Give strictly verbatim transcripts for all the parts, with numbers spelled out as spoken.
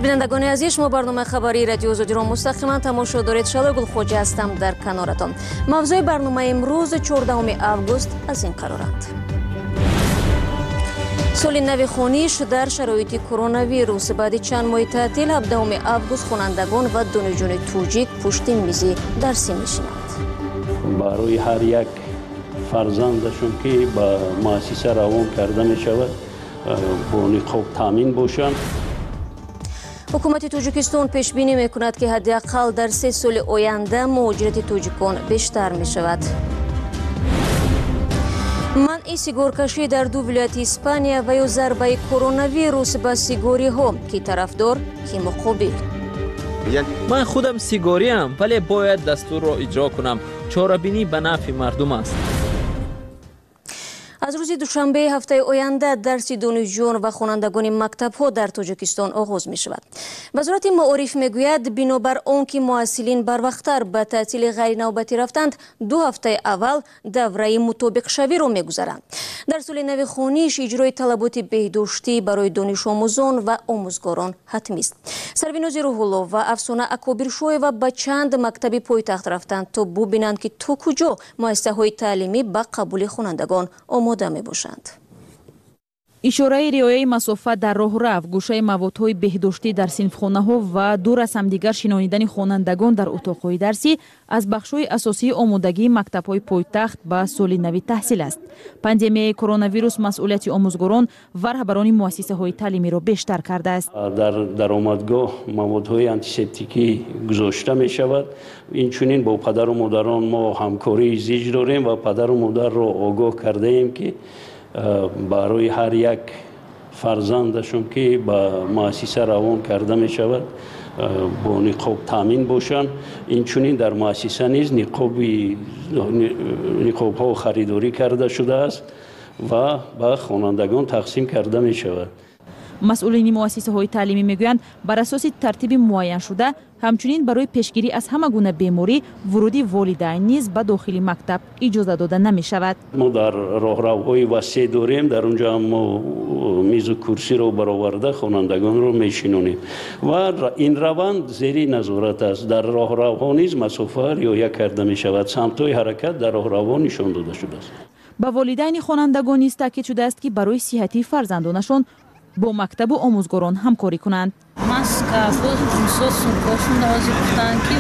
بینندگان عزیز، شما برنامه خبری رادیو آزادی را مستقیما تماشا دارید. شلای گلخوجی هستم در کنارتان. موضوع برنامه امروز چهاردهم آگوست از این قرارند: سال نو خونیش در شرایط کرونا ویروس. بعد چند ماه تعطیل هفدهم آگوست خوانندگان و دانشجویان توجیک پشت میز درسی میشینند. برای هر یک فرزندشون که به مؤسسه روان کرده می شود با نقاب تامین باشند. حکومت تاجیکستان پیش بینی می کند که حداقل در سه سال آینده مهاجرت تاجیکان بیشتر می شود. منع سیگار کشی در دو ولایت اسپانیا و یا ضربه کرونا ویروس به سیگاری ها، کی طرفدار کی مقابل. من خودم سیگاری ام، ولی باید دستور را اجرا کنم. چاره‌بینی به نفع مردم است. از روز دوشنبه هفته آینده درس دانشجویان و خوانندگان مکتب‌ها در تاجیکستان آغاز می شود. وزارت معارف می گوید بنابر آنکه محصلین بروقتر به تعطیل غیر نوبتی رفتند، دو هفته اول دوره مطابق شوی را می گذارند. در سال نو خونیش اجرای طلبات بهداشتی برای دانش آموزان و آموزگاران حتمی است. سربیناز روح‌الله و افسانه اکابرشویeva به چند مکتب پایتخت رفتند تا ببینند که تا کجا مؤسسه‌های تعلیمی به قبول خوانندگان آماده می باشند. اشاره رعایت مسافت در راه رفت، گوشه موادهای بهداشتی در صنفخانه‌ها و دور از همدیگر شنانیدن خوانندگان در اتاق‌های درسی از بخش‌های اساسی آمادگی مکتب‌های پایتخت به سال نو تحصیل است. پاندمی کرونا ویروس مسئولیت آموزگاران و رهبران مؤسسه‌های تعلیمی را بیشتر کرده است. در درآمدگاه موادهای آنتیسپتیکی گذاشته می شود. این چنین با پدر و مادران ما همکاری زیج داریم و پدر و مادر را آگاه کرده ایم که برای هر یک فرزندشون که به مؤسسه روان کرده می شود با نقاب تامین باشند. این چنین در مؤسسه نیز نقابی نقاب ها خریداری کرده شده است و به خوانندگان تقسیم کرده می شود. مسئولین مؤسسه های تعلیمی میگویند بر اساس ترتیب معین شده، همچنین برای پیشگیری از همه گونه بیماری ورودی والدین نیز به داخل مکتب اجازه داده نمی شود. ما در راهروهای وسیع داریم، در اونجا ما میز و کرسی رو برآورده خوانندگان رو میشینونیم و این روند زیر نظارت است. در راهروها نیز مسافه رعایت کرده می شود. سمت‌های حرکت در راهرو نشان داده شده است. به والدین خوانندگان نیز تاکید شده است که برای صحتی فرزندانشان با مکتب و آموزگاران همکاری کنند. ماسک خودشون سوسونکاشون لازم بودن که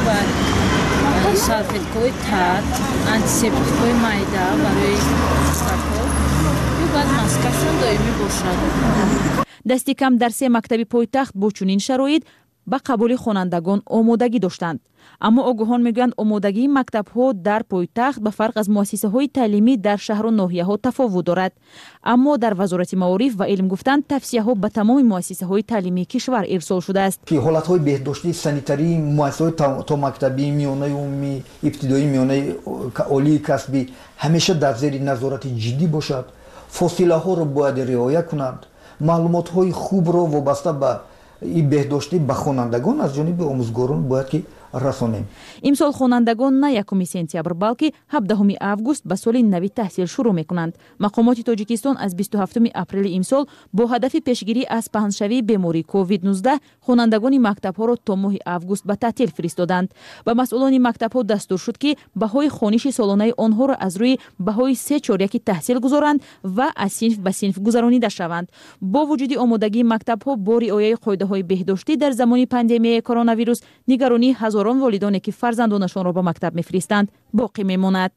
و سالفیت‌های تات، آنتیسپتیک‌های مایده برای سکو و بعد ماسکشون دائمی باشد. دستی کم در سه مکتب پایتخت با چنین شرایط به قبول خوانندگان آمادگی داشتند. اما آگاهان میگویند آمادگی مکتب‌ها در پایتخت به فرق از مؤسسه‌های تعلیمی در شهر و ناحیه‌ها تفاوت دارد. اما در وزارت معارف و علم گفتند توصیه‌ها به تمام مؤسسه‌های تعلیمی کشور ارسال شده است. که حالت‌های بهداشتی سانیتری مؤسسه‌های تا مکتبی، میانه عمومی، ابتدایی، میانه عالی کسبی همیشه در زیر نظارت جدی باشد. فاصله‌ها را باید رعایت کنند. معلومات‌های خوب را وابسته به این بهداشتی به خوانندگان از جانب آموزگاران باید که رسانیم. امسال خوانندگان نه یکم سپتامبر بلکه هفدهم آگوست به سال نو تحصیل شروع میکنند. مقامات تاجیکستان از بیست و هفتم اپریل امسال با هدف پیشگیری از پهنشوی بیماری کووید نوزده خوانندگان مکتب‌ها را تا ماه آگوست به تعطیل فرستادند. به مسئولان مکتب‌ها دستور شد که بهای خوانش سالانه آنها را از روی بهای سه چهار یک تحصیل گذارند و از صنف به صنف گذرانیده شوند. با وجود آمادگی مکتب‌ها با رعایت قاعده‌های بهداشتی در زمان پاندمی کرونا ویروس، نگرانی هزاران والدانی که فرزندانشان را به مکتب می‌فرستند باقی می‌ماند.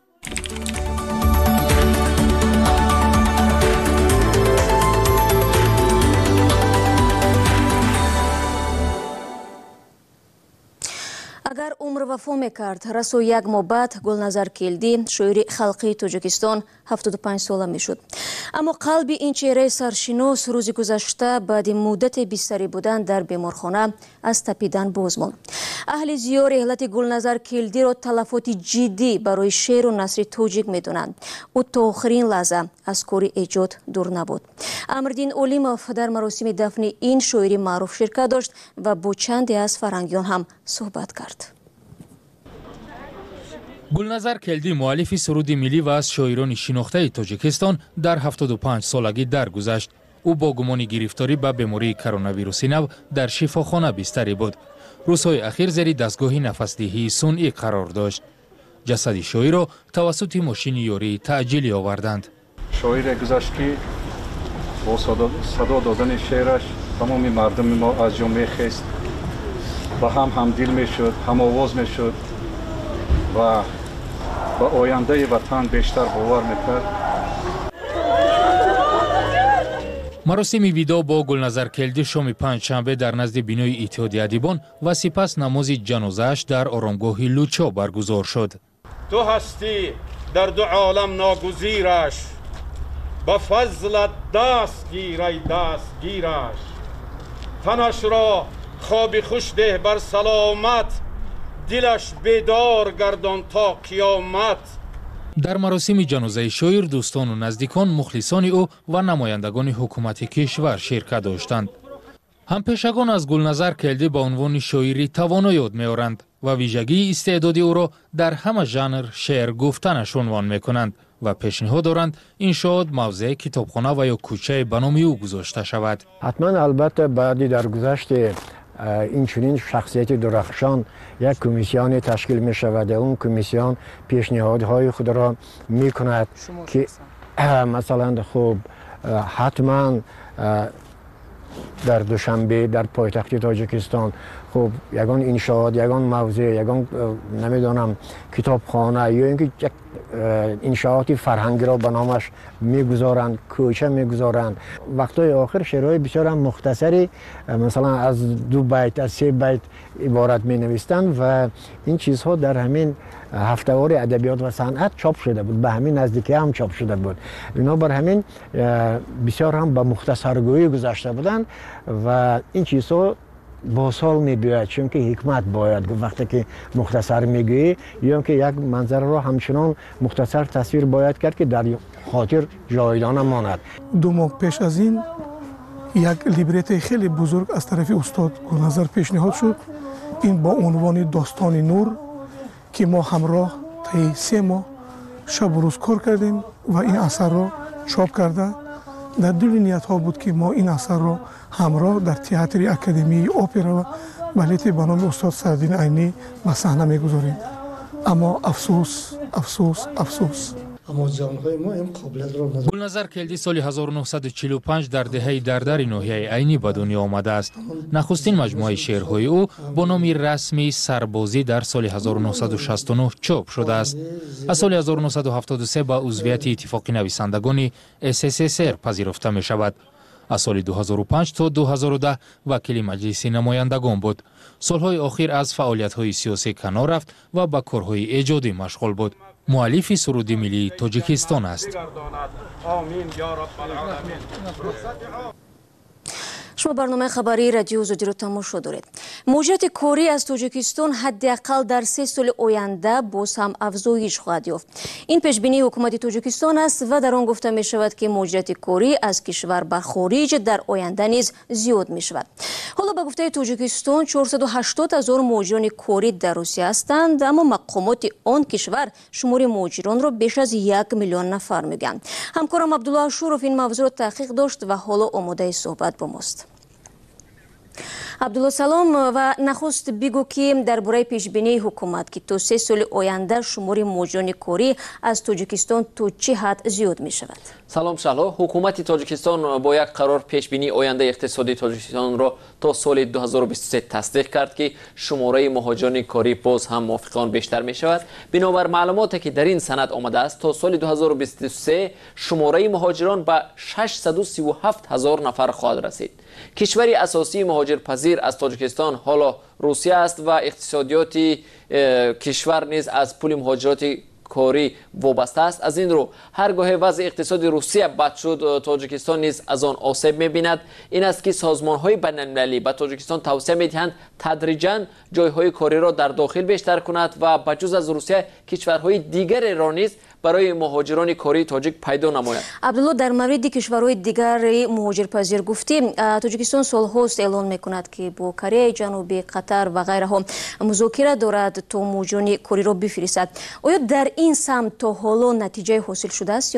اگر عمر وفا میکرد رسو یک ماه بعد گلنظر کلدی شاعر خلقی تاجیکستان هفتاد و پنج ساله میشد. اما قلب این چهره سرشناس روز گذشته بعد مدت بیستری بودن در بیمارخانه از تپیدن باز ماند. اهل زیار حالت گلنظر کلدی را تلفات جدی برای شعر و نثر تاجیک میدونند. او تا آخرین لحظه از کار ایجاد دور نبود. امردین اولیموف در مراسم دفن این شاعر معروف شرکت داشت و با چندی از فرهنگیان هم صحبت کرد. گلنظر کلدی مؤلف سرود ملی و از شاعران شناخته تاجیکستان در هفتاد و پنج سالگی درگذشت. او با گمان گرفتاری به بیماری کرونا نو در شفاخانه بستری بود. روزهای اخیر زیر دستگاه نفسدهی صنعی قرار داشت. جسد شوی را توسط ماشین یاری تعجیلی آوردند. شوی گذاشت که با صدا, صدا دادن شعرش تمام مردم ما از جا میخست و هم همدل میشد، هم آواز میشد و با آینده وطن بیشتر باور میکرد. مراسم ویدا با گلنظر کلدی شام پنجشنبه در نزد بینای اتحادیه ادیبان و سپس نماز جنازه‌اش در آرامگاه لوچا برگزار شد. تو هستی در دو عالم ناگزیرش، با فضلت دست گیر ای دست گیرش. تنش را خوابی خوش ده بر سلامت، دلش بیدار گردان تا قیامت. در مراسم جنازه شاعر دوستان و نزدیکان، مخلصان او و نمایندگان حکومت کشور شرکت داشتند. همپیشگان از گلنظر کلدی با عنوان شاعری توانا یاد می‌آورند و ویژگی استعداد او را در همه ژانر شعر گفتنش عنوان می‌کنند و پیشنهاد دارند انشاء موضع کتابخانه و یا کوچه به نام او گذاشته شود. حتما البته بعدی در گذشت این چنین شخصیت درخشان یک کمیسیون تشکیل می شود. اون کمیسیون پیشنهادهای خود را می کند که مثلا خب حتما در دوشنبه در پایتخت تاجیکستان خب یگان انشاءات، یگان موضع، یگان نمیدانم کتابخانه یا اینکه یک انشاءات فرهنگی را به نامش میگذارند، کوچه میگذارند. وقتای آخر شعرهای بسیار هم مختصری مثلا از دو بیت از سه بیت عبارت می نویستند و این چیزها در همین هفتهوار ادبیات و صنعت چاپ شده بود، به همین نزدیکی هم چاپ شده بود. اینا بر همین بسیار هم به مختصرگویی گذاشته بودند و این چیزها با سال می‌باید، چون که حکمت باید وقتی که مختصر میگویی یا که یک منظر را همچنان مختصر تصویر باید کرد که در خاطر جاودانه ماند. دو ماه پیش از این یک لیبرت خیلی بزرگ از طرف استاد گلنظر پیشنهاد شد، این با عنوان داستان نور که ما همراه تا سه ماه شب و روز کار کردیم و این اثر را چاپ کرده. در دل نیت ها بود که ما این اثر را همراه در تئاتر اکادمی اپرا و بالت به نام استاد سعدالدین عینی به صحنه میگذاریم. اما افسوس افسوس افسوس اما جانهای ما این قابلیت را ندارد. گلنظر کلدی سال هزار و نهصد و چهل و پنج در دهه دردر ناحیه عینی به دنیا آمده است. نخستین مجموعه شعرهای او با نام رسمی سربازی در سال هزار و نهصد و شصت و نه چاپ شده است. از سال هزار و نهصد و هفتاد و سه به عضویت اتفاق نویسندگان اس اس اس ار پذیرفته می شود. از سال دو هزار و پنج تا دو هزار و ده وکیل مجلس نمایندگان بود. سالهای اخیر از فعالیت‌های سیاسی کنار رفت و به کارهای ایجادی مشغول بود. مؤلف سرود ملی تاجیکستان است. شما برنامه خبری رادیو زودی رو تماشا دارید. موجودیت کوری از تاجیکستان حداقل در سه سال آینده باز هم افزایش خواهد یافت. این پیشبینی حکومت تاجیکستان است و در آن گفته می شود که موجودیت کوری از کشور به خارج در آینده نیز زیاد می شود. حالا به گفته تاجیکستان چهارصد و هشتاد هزار مهاجران کوری در روسیه هستند، اما مقامات آن کشور شمار مهاجران را بیش از یک میلیون نفر میگویند. همکارم عبدالله شورف این موضوع را تحقیق داشت و حالا آماده صحبت با ماست. عبدالله سلام و نخست بگو که درباره پیشبینی حکومت که تا سه سال آینده شمار مهاجران کوری از تاجیکستان تا چه حد زیاد می شود؟ سلام شهلا. حکومت تاجیکستان با یک قرار پیشبینی آینده اقتصادی تاجیکستان را تا سال دو هزار و بیست و سه تصدیق کرد که شماره مهاجران کوری باز هم موافقان بیشتر می شود. بنابر معلوماتی که در این سند آمده است تا سال دو هزار و بیست و سه شماره مهاجران به ششصد و سی و هفت هزار نفر خواهد رسید. کشوری اساسی مهاجرپذیر از تاجیکستان حالا روسیه است و اقتصادیات کشور نیز از پول مهاجرات کوری وابسته است. از این رو هرگاه وضع اقتصادی روسیه بد شد، تاجیکستان نیز از آن آسیب می‌بیند. این است که سازمان‌های بین‌المللی به تاجیکستان توصیه می‌دهند تدریجاً جای‌های کاری را در داخل بیشتر کند و بجز از روسیه کشورهای دیگر را نیز برای مهاجران کوری تاجیک پیدا نماید. عبدالله، در مورد کشورهای دیگر مهاجرپذیر گفتیم. تاجیکستان سالهاست اعلان میکند که با کره جنوبی، قطر و غیره ها مذاکره دارد تا مهاجران کوری را بفرستد. آیا در این سمت تا حالا نتیجه حاصل شده است یا نه؟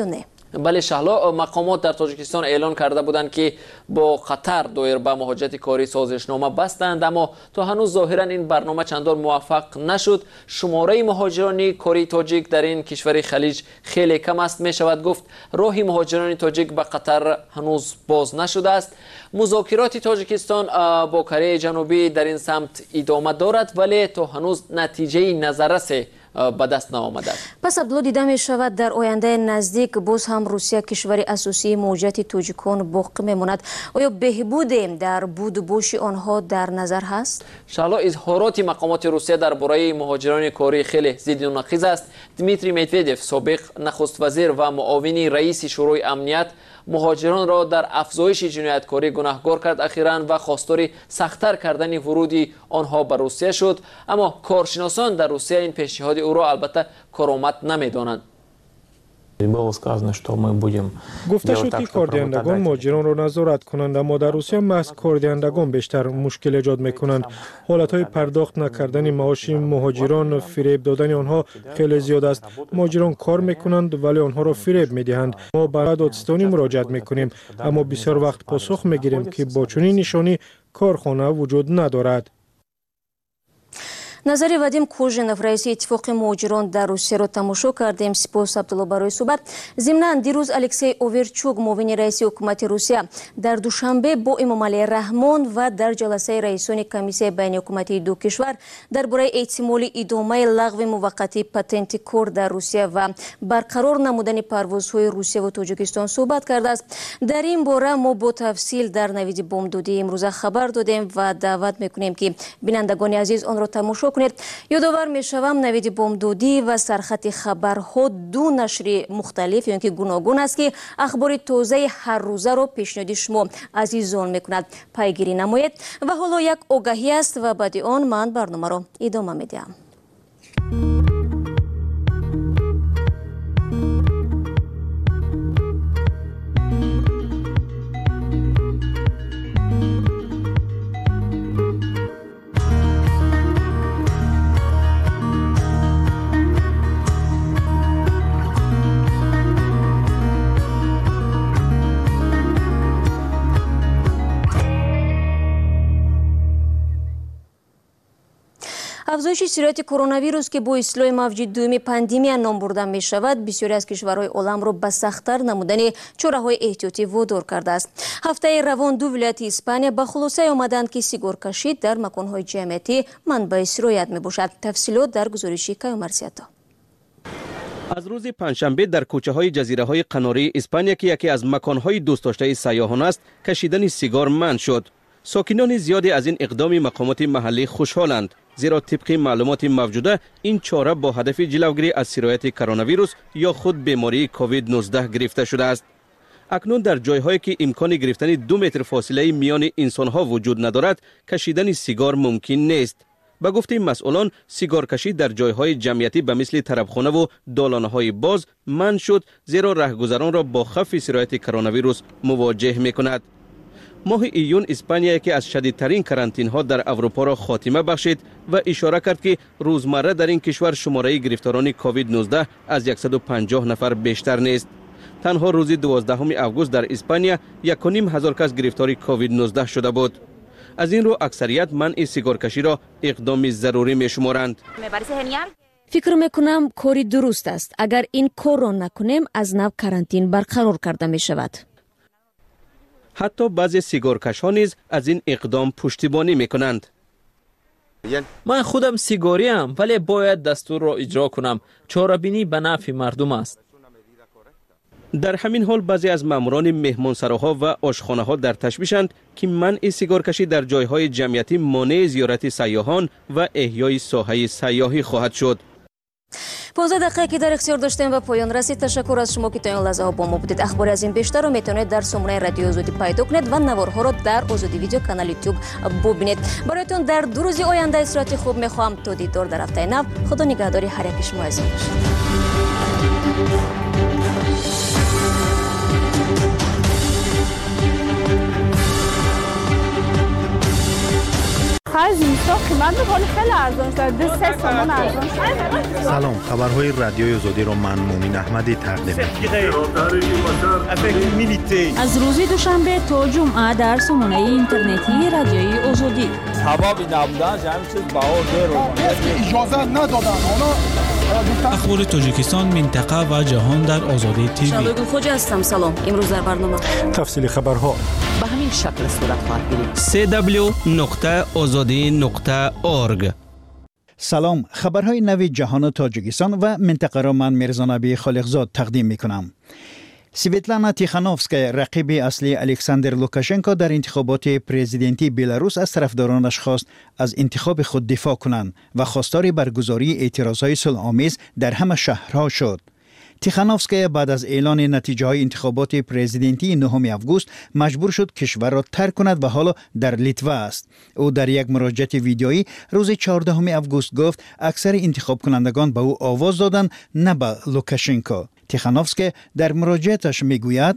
بله شهلا، مقامات در تاجیکستان اعلان کرده بودند که با قطر دایر به مهاجرت کاری سازشنامه بستند، اما تا هنوز ظاهرا این برنامه چندان موفق نشد. شماره مهاجران کاری تاجیک در این کشور خلیج خیلی کم است. می شود گفت راه مهاجران تاجیک به قطر هنوز باز نشده است. مذاکرات تاجیکستان با کره جنوبی در این سمت ادامه دارد، ولی تا هنوز نتیجه نظررس به دست نآمده است. پس عبدالله دیده می شود در آینده نزدیک باز هم روسیه کشور اساسی موجودیت تاجیکان باقی میماند. آیا بهبود در بود و بوش آنها در نظر هست؟ شالا اظهارات مقامات روسیه درباره مهاجران کاری خیلی ضد و نقیض است. دمیتری مدودف سابق نخست وزیر و معاون رئیس شورای امنیت مهاجران را در افزایش جنایتکاری گناهکار کرد اخیراً و خواستار سخت‌تر کردن ورود آنها به روسیه شد، اما کارشناسان در روسیه این پیشنهاد او را البته کارآمد نمی‌دانند. گفته شد که کاردهندگان مهاجران را نظارت کنند، اما در روسیه محض کاردهندگان بیشتر مشکل ایجاد میکنند. حالتهای پرداخت نکردن معاش مهاجران، فریب دادن آنها خیلی زیاد است. مهاجران کار میکنند ولی آنها را فریب میدهند. ما برای دادستانی مراجعت میکنیم، اما بسیار وقت پاسخ میگیریم که با چنین نشانی کارخانه وجود ندارد. نظر وادیم کوژنов رئیس اتفاق مهاجران در روسیه را تماشا کردیم. سپاس عبدالله برای صحبت. ضمناً دیروز الکسی اوورچوک معاون رئیس حکومت روسیه در دوشنبه با امامعلی رحمان و در جلسه رئیسان کمیسیون بین حکومتی دو کشور درباره احتمال ادامه لغو موقتی پتنت کار در روسیه و برقرار نمودن پروازهای روسیه و تاجیکستان صحبت کرده است. در این باره ما با تفصیل در نوید بامدادی امروز خبر دادیم و دعوت میکنیم که بینندگان عزیز آن را تماشا کنید. یادآور میشوم نوید بامدادی و سرخط خبرها دو نشر مختلف یعنی که گوناگون است که اخبار تازه هر روزه را پیشنهاد شما عزیزان میکند پیگیری نمایید. و حالا یک آگاهی است و بعد آن من برنامه را ادامه میدم. افزایش شرایط کرونا ویروس که با اصلاح موج دوم پاندمی نام برده می شود، بسیاری از کشورهای عالم را به سخت‌تر نمودن چاره‌های احتیاطی وادار کرده است. هفته روان دو ولایت اسپانیا به خلاصه آمدند که سیگار کشید در مکان‌های جمعیتی منبع سرایت می باشد. تفصیلات در گزارش کیومرسیاتا. از روز پنجشنبه در کوچه های جزیره های قناری اسپانیا که یکی از مکان‌های دوست داشته سیاحان است، کشیدن سیگار منع شد. ساکنان زیادی از این اقدام مقامات محلی خوشحالند، زیرا طبق معلومات موجوده این چاره با هدف جلوگیری از سرایت کرونا ویروس یا خود بیماری کووید نوزده گرفته شده است. اکنون در جایهایی که امکان گرفتن دو متر فاصله میان انسانها وجود ندارد، کشیدن سیگار ممکن نیست. به گفته مسئولان، سیگار کشی در جایهای جمعیتی به مثل طربخانه و دالانهای باز منع شد، زیرا رهگذران را با خطر سرایت کرونا ویروس مواجه می‌کند. ماه ایون اسپانیا که از شدیدترین کرانتین ها در اروپا را خاتمه بخشید و اشاره کرد که روزمره در این کشور شماره گرفتاران کووید نوزده از صد و پنجاه نفر بیشتر نیست. تنها روز دوازدهم آگوست در اسپانیا یک و نیم هزار کس گرفتار کووید نوزده شده بود. از این رو اکثریت منع سیگار کشی را اقدام ضروری می شمارند. فکر میکنم کاری درست است. اگر این کار را نکنیم از نو کرانتین برقرار کرده می شود. حتی بعضی سیگارکشان نیز از این اقدام پشتیبانی میکنند. من خودم سیگاری ام ولی باید دستور را اجرا کنم. چاره‌بینی به نفع مردم است. در همین حال بعضی از ماموران مهمانسراها و آشخانه‌ها در تشویشند که منع سیگارکشی در جایهای جمعیتی مانع زیارت سیاحان و احیای ساحه سیاحی خواهد شد. پانزده دقیقه که در اختیار داشتیم و پایان رسید. تشکر از شما که تا این لحظه ها با ما بودید. اخبار از این بیشتر رو میتونید در سامانه رادیو آزادی پیدا کنید و نوارها را در آزادی ویدیو کانال یوتیوب ببینید. برایتون در دو روز آینده استراحت خوب میخوام. تا دیدار در هفته نو. خدا نگهداری هر یک شما عزیزان باشید. آخر زمستان قیمت ولی خیلی ارزان شده، دو سه تومان ارزان شده. سلام، خبرهای رادیوی آزادی رو من مومین احمدی تقدیم می‌کنم. از روز دوشنبه تا جمعه در سامانه اینترنتی رادیوی آزادی. هوایی نبودن جمع چیز بهار داره. اجازه ندادن اونا. اخبار تاجیکستان، منطقه و جهان در آزادی تیوی. شادو خوجا هستم. سلام. امروز در برنامه تفصیل خبرها به همین شکل صورت خواهد گرفت. سه دبلیو نقطه آزادی نقطه اورگ. سلام، خبرهای نوی جهان و تاجیکستان و منطقه را من میرزا نبی خالقزاد تقدیم میکنم. سویتلانا تیخانوفسکای رقیب اصلی الکساندر لوکاشنکو در انتخابات پرزیدنتی بلاروس از طرفدارانش خواست از انتخاب خود دفاع کنند و خواستار برگزاری اعتراضهای صلح‌آمیز در همه شهرها شد. تیخانوفسکای بعد از اعلان نتیجه های انتخابات پرزیدنتی نهم آگوست مجبور شد کشور را ترک کند و حالا در لیتوا است. او در یک مراجعه ویدیویی روز چهاردهم آگوست گفت اکثر انتخاب کنندگان به او آواز دادند، نه به لوکاشنکو. تیخانوفسکی در مراجعتش میگوید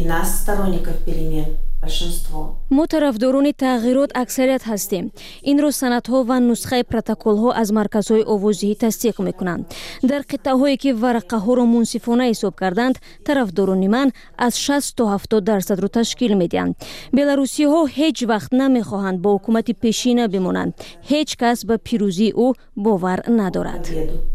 ما طرفداران تغییرات اکثریت هستیم. این را سندها و نسخه پروتکل ها از مرکزهای آوازی تصدیق میکنند. در قطعه هایی که ورقه ها را منصفانه حساب کردند، طرفداران من از شصت تا هفتاد درصد را تشکیل میدهند. بلاروسی ها هیچ وقت نمیخواهند با حکومت پیشینه بمانند. هیچ کس به پیروزی او باور ندارد.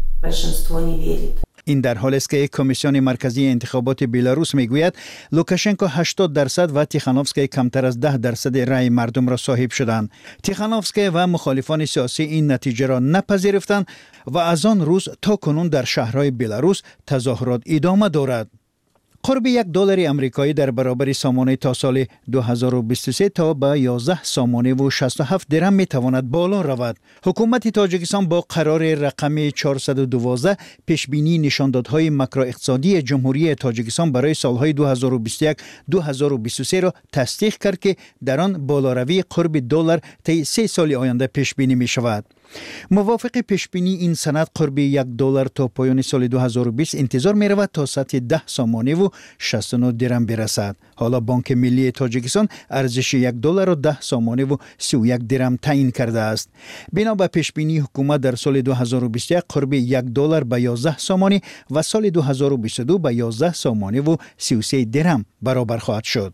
این در حالی است که کمیسیون مرکزی انتخابات بلاروس میگوید لوکاشنکو هشتاد درصد و تیخانوفسکی کمتر از ده درصد رأی مردم را صاحب شدند. تیخانوفسکی و مخالفان سیاسی این نتیجه را نپذیرفتند و از آن روز تا کنون در شهرهای بلاروس تظاهرات ادامه دارد. قرب یک دلار امریکایی در برابر سامانه تا سال دو هزار و بیست و سه تا به یازده سامانه و شصت و هفت درم می تواند بالا رود. حکومت تاجیکستان با قرار رقم چهارصد و دوازده پیشبینی نشاندادهای ماکرواقتصادی جمهوری تاجیکستان برای سالهای دو هزار و بیست و یک تا دو هزار و بیست و سه را تصدیق کرد که در آن بالاروی قرب دلار طی سه سال آینده پیشبینی می شود. موافق پیشبینی این سند قرب یک دلار تا پایان سال دو هزار و بیست انتظار می رود تا سطح ده سامانه و شصت و نه درم برسد. حالا بانک ملی تاجیکستان ارزش یک دلار و ده سامانه و سی و یک درم تعیین کرده است. بنا به پیشبینی حکومت در سال دو هزار و بیست و یک قرب یک دلار به یازده سامانه و سال دو هزار و بیست و دو به یازده سامانه و سی و سه درم برابر خواهد شد.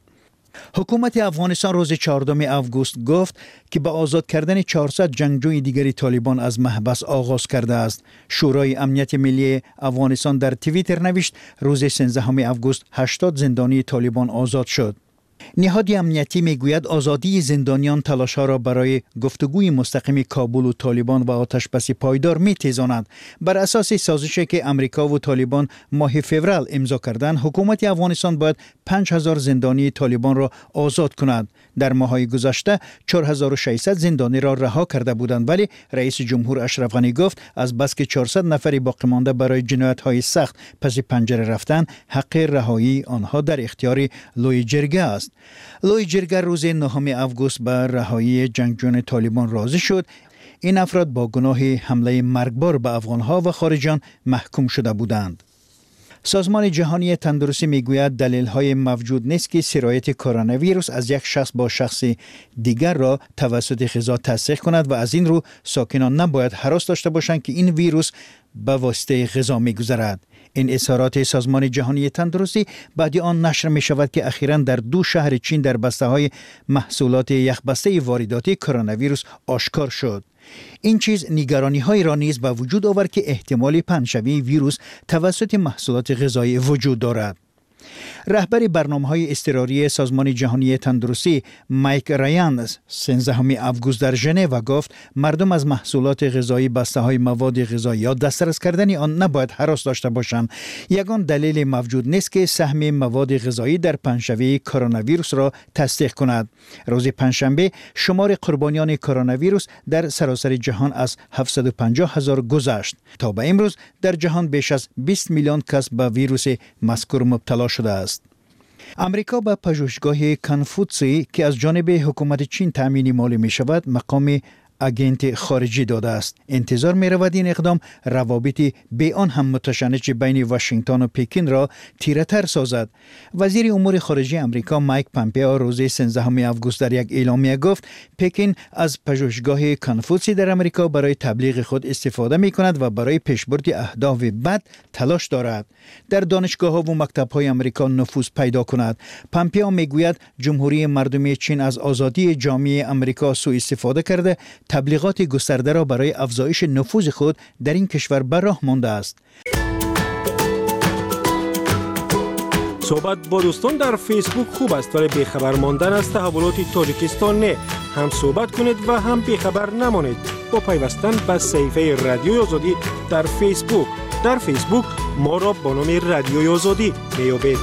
حکومت افغانستان روز چهاردهم آگوست گفت که با آزاد کردن چهارصد جنگجوی دیگری طالبان از محبس آغاز کرده است. شورای امنیت ملی افغانستان در توییتر نوشت روز سیزدهم آگوست هشتاد زندانی طالبان آزاد شد. نهاد امنیتی میگوید آزادی زندانیان تلاش‌ها را برای گفتگوی مستقیم کابل و طالبان و آتشبس پایدار می‌تیزاند. بر اساس سازشی که امریکا و طالبان ماه فوریه امضا کردند، حکومت افغانستان باید پنج هزار زندانی طالبان را آزاد کند. در ماه‌های گذشته چهار هزار و ششصد زندانی را رها کرده بودند، ولی رئیس جمهور اشرف غنی گفت از بس که چهارصد نفر باقی مانده برای جنایت‌های سخت پس پنجره رفتن، حق رهایی آنها در اختیار لوی جرگه است. لوی جرگه روز نهم آگوست به رهایی جنگجویان طالبان راضی شد. این افراد با گناه حمله مرگبار به افغانها و خارجیان محکوم شده بودند. سازمان جهانی تندرستی میگوید دلیل‌های موجود نیست که سرایت کرونا ویروس از یک شخص با شخص دیگر را توسط غذا تصدیق کند و از این رو ساکنان نباید هراس داشته باشند که این ویروس به واسطه غذا می‌گذرد. این اظهارات سازمان جهانی تندرستی بعد آن نشر می شود که اخیراً در دو شهر چین در بسته‌های محصولات یخبسته وارداتی کرونا ویروس آشکار شد. این چیز نگرانی‌های را نیز به وجود آورد که احتمال پنه‌شوی ویروس توسط محصولات غذایی وجود دارد. رهبر برنامه‌های اضطراری سازمان جهانی تندرستی مایک رایان سیزدهم آگوست در ژنو گفت مردم از محصولات غذایی بسته‌های مواد غذایی یا دسترس کردن آن نباید هراس داشته باشند. یگان دلیل موجود نیست که سهم مواد غذایی در پنه‌شوی کرونا ویروس را تصدیق کند. روز پنجشنبه شمار قربانیان کرونا ویروس در سراسر جهان از هفتصد و پنجاه هزار گذشت. تا به امروز در جهان بیش از بیست میلیون کس به ویروس مذکور مبتلا شده است. امریکا به پژوهشگاه کنفوتسی که از جانب حکومت چین تأمین مالی می شود مقام اگنت خارجی داده است. انتظار می رود این اقدام روابط به آن هم متشنج بین واشنگتن و پکین را تیره‌تر سازد. وزیر امور خارجه آمریکا مایک پامپئو روز سیزدهم آگوست در یک اعلامیه گفت پکین از پژوهشگاه کنفوسی در آمریکا برای تبلیغ خود استفاده می کند و برای پیشبرد اهداف بد تلاش دارد. در دانشگاه‌ها و مکتب‌های آمریکا نفوذ پیدا کند. پامپئو میگوید جمهوری مردمی چین از آزادی جامعه آمریکا سوء استفاده کرده تبلیغات گسترده را برای افزایش نفوذ خود در این کشور بر راه مانده است. صحبت با دوستان در فیسبوک خوب است ولی بیخبر ماندن از تحولات تاجیکستان نه. هم صحبت کنید و هم بیخبر نمانید با پیوستن به صفحه رادیوی آزادی در فیسبوک. در فیسبوک ما را با نام رادیوی آزادی میابید.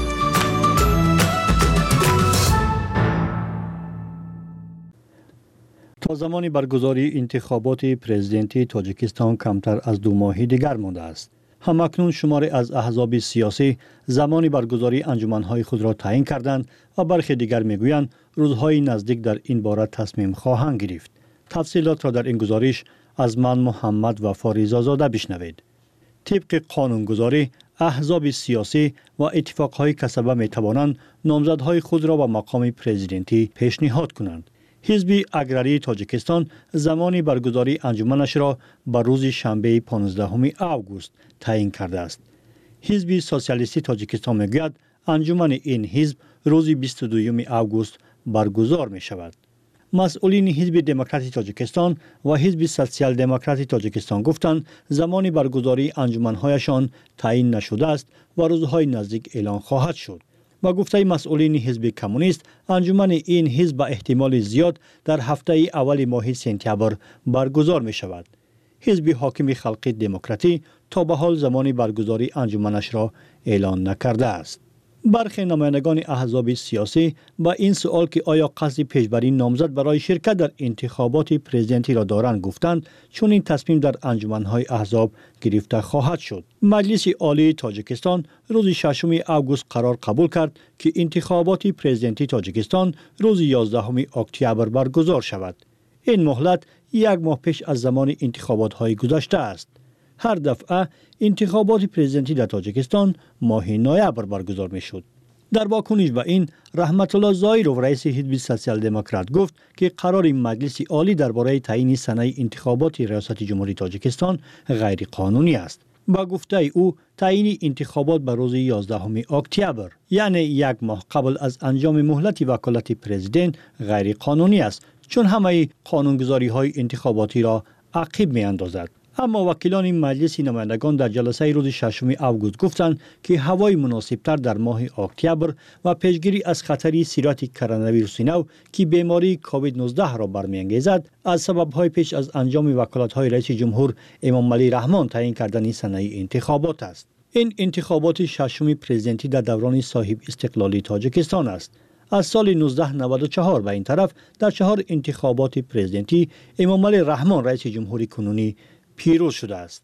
تا زمان برگزاری انتخابات پرزیدنتی تاجیکستان کمتر از دو ماه دیگر مانده است. همکنون شماری از احزاب سیاسی زمان برگزاری انجمنهای خود را تعیین کردند و برخی دیگر میگویند روزهای نزدیک در این باره تصمیم خواهند گرفت. تفصیلات را در این گزارش از من محمد و فاریزا زاده بشنوید. طبق قانونگذاری احزاب سیاسی و اتفاقهای کسبه می توانند نامزدهای خود را به مقام پرزیدنتی پیشنهاد کنند. حزب اگراری تاجیکستان زمان برگزاری انجمنش را به روز شنبه پانزدهم آگوست تعیین کرده است. حزب سوسیالیستی تاجیکستان میگوید انجمن این حزب روز بیست و دوم آگوست برگزار می شود. مسئولین حزب دموکراتی تاجیکستان و حزب سوسیال دموکراتی تاجیکستان گفتند زمان برگزاری انجمنهایشان تعیین نشده است و روزهای نزدیک اعلان خواهد شد. با گفته مسئولین حزب کمونیست انجمن این حزب به احتمال زیاد در هفته اول ماه سپتامبر برگزار می شود. حزب حاکم خلق دموکراتی تا به حال زمان برگزاری انجمنش را اعلان نکرده است. برخی نمایندگان احزاب سیاسی با این سوال که آیا قصد پیشبری نامزد برای شرکت در انتخابات پرزیدنتی را دارند گفتند چون این تصمیم در انجمنهای احزاب گرفته خواهد شد. مجلس عالی تاجیکستان روز ششم آگوست قرار قبول کرد که انتخابات پرزیدنتی تاجیکستان روز یازدهم اکتبر برگزار شود. این مهلت یک ماه پیش از زمان انتخابات های گذشته است. هر دفعه انتخابات پرزیدنتی در تاجیکستان ماه نوامبر برگزار می شد. در واکنش به این رحمت الله ظاهرو رئیس حزب سوسیال دموکرات گفت که قرار مجلس عالی درباره تعیین سنه انتخابات ریاست جمهوری تاجیکستان غیر قانونی است. با گفته او تعیین انتخابات به روز یازدهم اکتبر یعنی یک ماه قبل از انجام مهلت وکالت پرزیدنت غیر قانونی است چون همه قانونگذاری های انتخاباتی را عقب می اندازد. اما وکیلان مجلس نمایندگان در جلسه روز ششم آگوست گفتند که هوای مناسبتر در ماه اکتبر و پیشگیری از خطر سیرات کرونا ویروس نو که بیماری کووید نوزده را برمیانگیزد از سببهای پیش از انجام وکالت‌های رئیس جمهور امام علی رحمان تعیین کردن سنه انتخابات است. این انتخابات ششم پرزیدنتی در دوران صاحب استقلالی تاجیکستان است. از سال نوزده نود و چهار به این طرف در چهار انتخابات پرزیدنتی امام علی رحمان رئیس جمهوری کنونی پیروز شده است.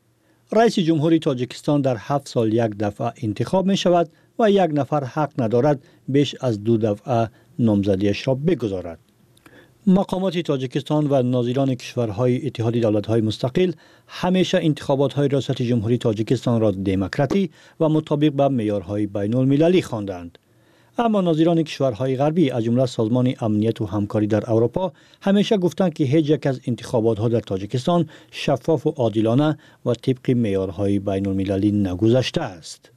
رئیس جمهوری تاجیکستان در هفت سال یک دفعه انتخاب می شود و یک نفر حق ندارد بیش از دو دفعه نامزدیش را بگذارد. مقامات تاجیکستان و ناظران کشورهای اتحاد دولت‌های مستقل همیشه انتخابات‌های ریاست جمهوری تاجیکستان را دموکراتی و مطابق با معیارهای بین‌المللی خواندند. اما ناظران کشورهای غربی از جمله سازمان امنیت و همکاری در اروپا همیشه گفتند که هیچ یک از انتخابات‌ها در تاجیکستان شفاف و عادلانه و طبق معیارهای بین‌المللی نگذشته است.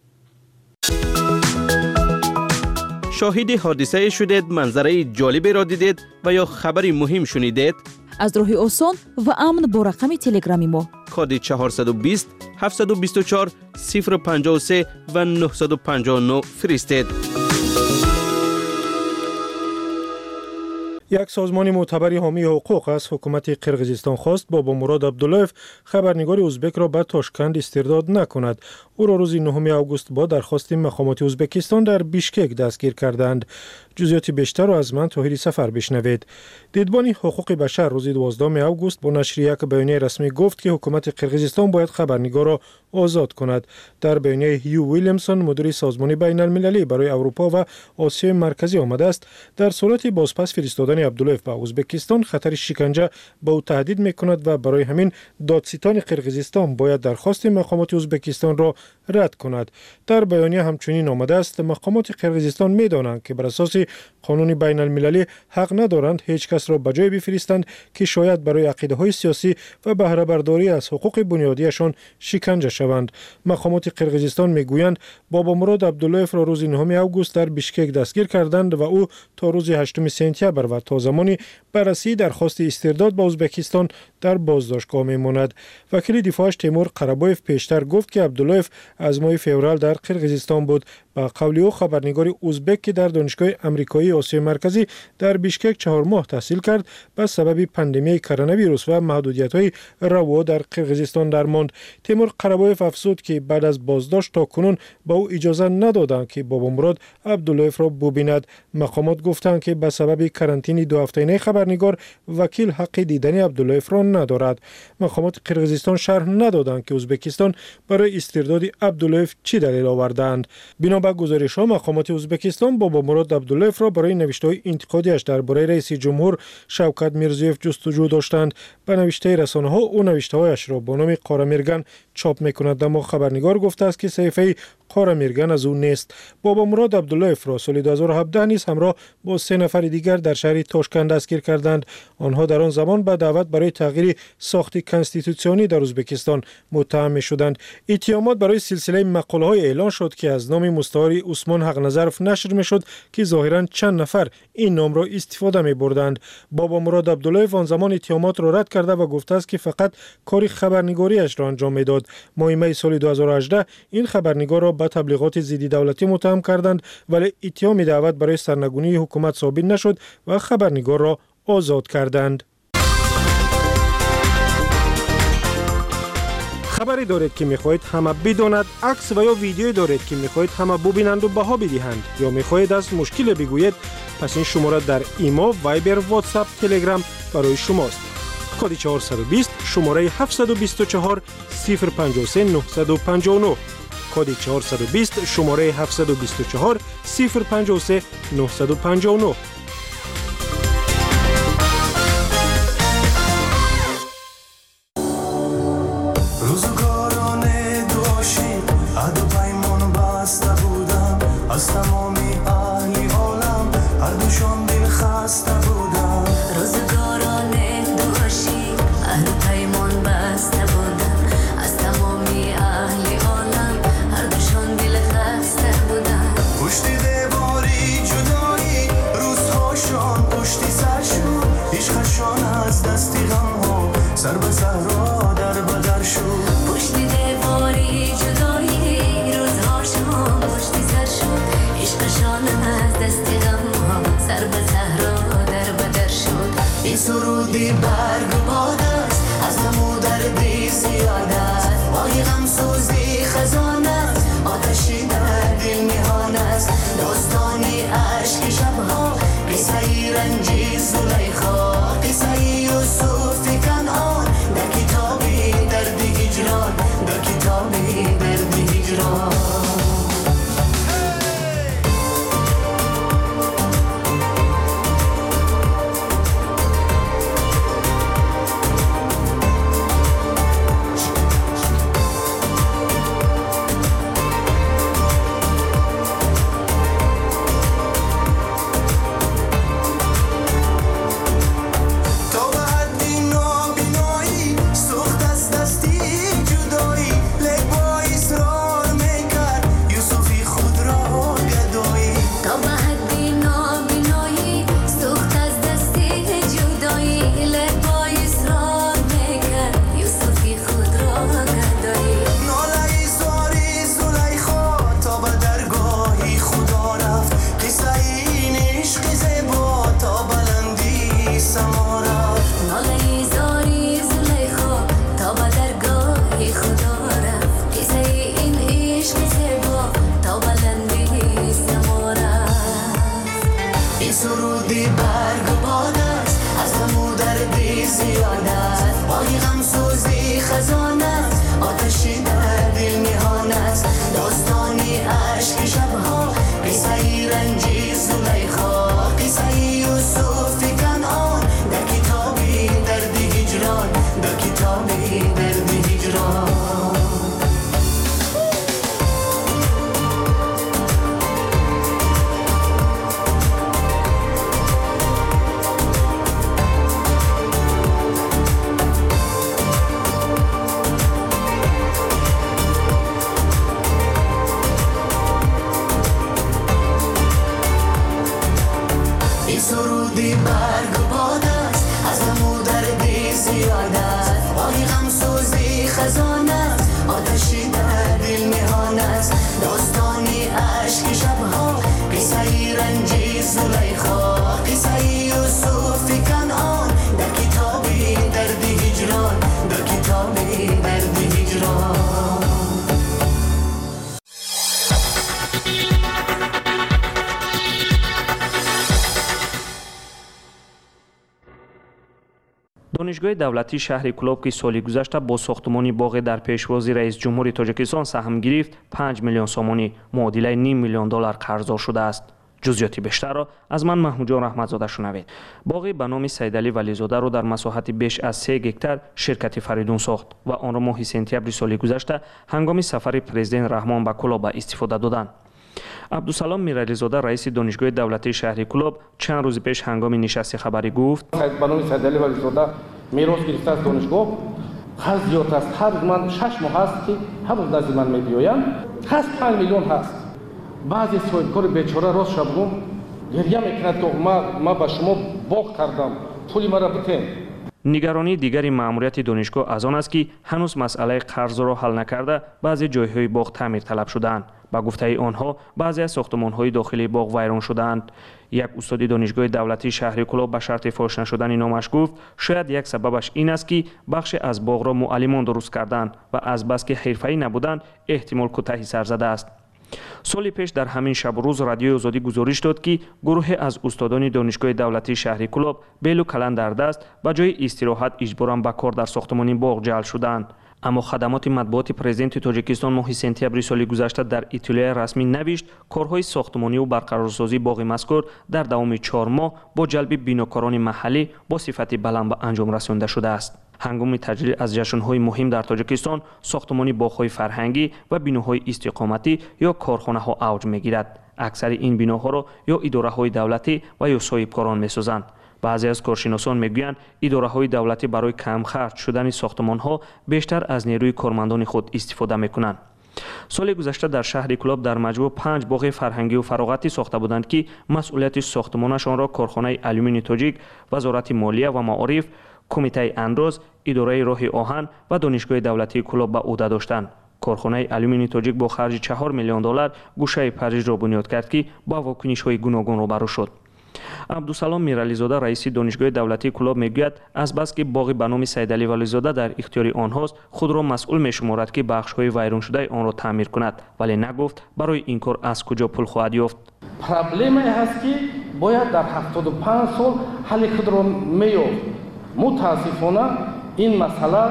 شاهد حادثه شدید، منظره جالبی را دیدید و یا خبری مهم شنیدید؟ از راه آسان و امن با رقم تلگرامی ما کد چهارصد و بیست هفتصد و بیست و چهار صفر پنجاه و سه و نهصد و پنجاه و نه فرستید. یک سازمان معتبر حامی حقوق از حکومت قرقیزستان خواست بابا مراد عبداللهف خبرنگار ازبک را به تاشکند استرداد نکند. او را روز نهم آگوست با درخواست مقامات ازبکستان در بیشکک دستگیر کردند. جزئیات بیشتر را از من طاهری سفر بشنوید. دیدبان حقوق بشر روز دوازدهم آگوست با نشر یک بیانیه رسمی گفت که حکومت قرقیزستان باید خبرنگار را آزاد کند. در بیانیه هیو ویلیامسون مدیر سازمان بین المللی برای اروپا و آسیای مرکزی آمده است در صورت بازپس فرستادن شدن عبداللهف به ازبکستان خطر شکنجه به او تهدید میکند و برای همین دادستان قرقیزستان باید درخواست مقامات ازبکستان را رد کند. در بیانیه همچنین آمده است مقامات قرقیزستان میدانند که بر اساس قانون بین المللی حق ندارند هیچ کس را به جای بفرستند که شاید برای عقیده های سیاسی و بهره برداری از حقوق بنیادیشان شکنجه شوند. مقامات قرقیزستان میگویند بابا مراد عبداللهف را روز نهم اوگوست در بیشکک دستگیر کردند و او تا روز هشتم سپتامبر و تا زمانی بررسی درخواست استرداد به ازبکستان در بازداشتگاه میماند. وکیل دفاعش تیمور قربایف پیشتر گفت که عبداللهف از ماه فوریه در قرقیزستان بود. با قول او خبرنگار ازبک که در دانشگاه آمریکایی آسیای مرکزی در بیشکک چهار ماه تحصیل کرد به سبب پاندمی کرونا ویروس و محدودیت‌های روا در قرقیزستان درماند. تیمور قربایف افزود که بعد از بازداشت تا کنون با او اجازه ندادند که بابا مراد عبداللهف را ببیند. مقامات گفتند که به سبب کرانتین دو هفته‌ای خبرنگار وکیل حق دیدن عبداللهف را ندارد. مقامات قرقیزستان شرح ندادند که ازبکستان برای استرداد عبداللهف چی دلیل آوردند. بنا به گزارش‌ها مقامات ازبکستان بابا مراد عبداللهف را برای نوشته‌های انتقادیش درباره رئیس جمهور شوکت میرزیوف جستجو داشتند. به نوشته رسانه‌ها او نوشته‌هایش را با نام قاره میرگن چاپ می‌کند، اما خبرنگار گفته است که صحیفه قاره میرگن از او نیست. بابا مراد عبداللهف را سال دو هزار و هفده نیز همراه با سه نفر دیگر در شهر تاشکند دستگیر کردند. آنها در آن زمان به دعوت برای تغییر ساخت کنستیتوسیونی در ازبکستان متهم می‌شدند. اتهامات برای سلسله مقاله‌های اعلان شد که از نام مستعار عثمان حق نظرف نشر می‌شد که ظاهراً چند نفر این نام را استفاده می‌بردند. بابا مراد عبداللهف آن زمان اتهامات را رد کرده و گفته است که فقط کار خبرنگاریش را انجام می‌داد. ماه می سال دو هزار و هجده این خبرنگار را به تبلیغات ضد دولتی متهم کردند، ولی اتهام دعوت برای سرنگونی حکومت ثابت نشد و خبرنگار را آزاد کردند. خبری دارید که میخواهید همه بداند، عکس و یا ویدیویی دارید که میخواهید همه ببینند و بها بدهند، یا میخواهید از مشکل بگویید، پس این شماره در ایما، وایبر، واتساپ، تلگرام برای شماست. کد چهارصد و بیست شماره هفتصد و بیست و چهار صفر پنجاه و سه نهصد و پنجاه و نه. کد چهارصد و بیست شماره هفتصد و بیست و چهار صفر پنجاه و سه نهصد و پنجاه و نه. از تمامی اهلی عالم هر دوشان دل خسته بودم، روزگاران دوشی عهد پیمان بسته بودم. از تمامی اهلی عالم هر دوشان دل خسته بودم. پشت دیواری جدایی روزهاشان پشت سرشون، عشقشان از دستی غمها سر به صحرا در بدر شد. پشت دیواری جدایی روزهاشان پشت سرشون، عشقشان از دست غم سر به صحرا در بدر شد. این سرودی برگ و باد است از نمو دردی زیاد است، مای غم سوزی خزان است، آتشی در دل نهان است. داستانی عشق شبها، قصه رنجی زلیخا، قصه یوسف کنعان، در کتابی درد هجران، در کتابی درد هجران. خزان است آتشی در دل نهان است داستانی عشق شبها قصه رنجی زلیخا قصه یوسف کنعان در کتاب درد هجران در کتاب درد هجران دانشگاه دولتی شهر کلوب که سال گذشته با ساختمان باغ در پیشوازی رئیس جمهور تاجیکستان سهم گرفت پنج میلیون سومانی معادل نیم میلیون دلار قرضدار شده است. جزئیات بیشتر را از من محمود جان رحمتزاده شنوید. باغی به نام سیدعلی ولیزاده را در مساحت بیش از سه گکتار شرکت فریدون ساخت و آن را ماه سپتامبر سال گذشته هنگام سفر پرزیدنت رحمان به کلوب استفاده دادند. عبدالسلام میرعلیزاده رئیس دانشگاه دولتی شهر کلوب چند روز پیش هنگام نشست خبری گفت به نام سیدعلی ولیزاده میراث گرفته از دانشگاه خرج زیاد است. هر روز من شش ماه است که هر روز نزد من میبیایم هست پنج میلیون هست. بعضی صاحبکار بیچاره راست شبگم گریه میکند که ما ما به شما باغ کردم پولی مرا بتین. نگرانی دیگری مأموریت دانشگاه از آن است که هنوز مسئله قرض را حل نکرده بعضی جایهای باغ تعمیر طلب شده‌اند. با گفته آنها بعضی از ساختمان‌های داخلی باغ ویران شده‌اند. یک استاد دانشگاه دولتی شهر کلوب به شرط فاش نشدن نامش گفت شاید یک سببش این است که بخش از باغ را معلمان درست کردند و از بس که حرفه‌ای نبودند احتمال کوتاهی سر زده است. سالی پیش در همین شب و روز رادیوی آزادی گزارش داد که گروه از استادان دانشگاه دولتی شهر کلوب بیل و کلان در دست به جای استراحت اجباراً به کار در ساختمان باغ جلب شدند. اما خدمات مطبوعات پرزیدنت تاجیکستان ماه سپتامبر سال گذشته در اطلاع رسمی نوشت کارهای ساختمانی و برقرارسازی باغ مذکور در دوام چهار ماه با جلب بیناکاران محلی با صفت بلند به انجام رسانده شده است. هنگام تجلیل از جشن‌های مهم در تاجیکستان ساختمانی باغ‌های فرهنگی و بیناهای استقامتی یا کارخانه‌ها اوج می‌گیرد. اکثر این بیناها را یا اداره‌های دولتی و یا صاحبکاران می‌سازند. بعضی از کارشناسان میگویند اداره‌های دولتی برای کم خرج شدن ساختمان‌ها بیشتر از نیروی کارمندان خود استفاده می‌کنند. سال گذشته در شهر کلوب در مجموع پنج باغ فرهنگی و فراغتی ساخته بودند که مسئولیت ساختمانشان را کارخانه آلومینی تاجیک، وزارت مالیه و معارف، کمیته انداز، اداره راه آهن و دانشگاه دولتی کلوب به عهده داشتند. کارخانه آلومینی تاجیک با خرج چهار میلیون دلار گوشه پریج را بنیاد کرد که با واکنش‌های گوناگون روبرو شد. عبدالسلام میرعلیزاده رئیس دانشگاه دولتی کلوب میگوید از بس که باغ به نام سیدعلی ولیزاده در اختیار آنهاست خود را مسئول میشمارد که بخش‌های ویران شده آن را تعمیر کند، ولی نگفت برای این کار از کجا پول خواهد یافت. پرابلمی هست که باید در هفتاد و پنج سال حل خود را میافت. متاسفانه این مسئله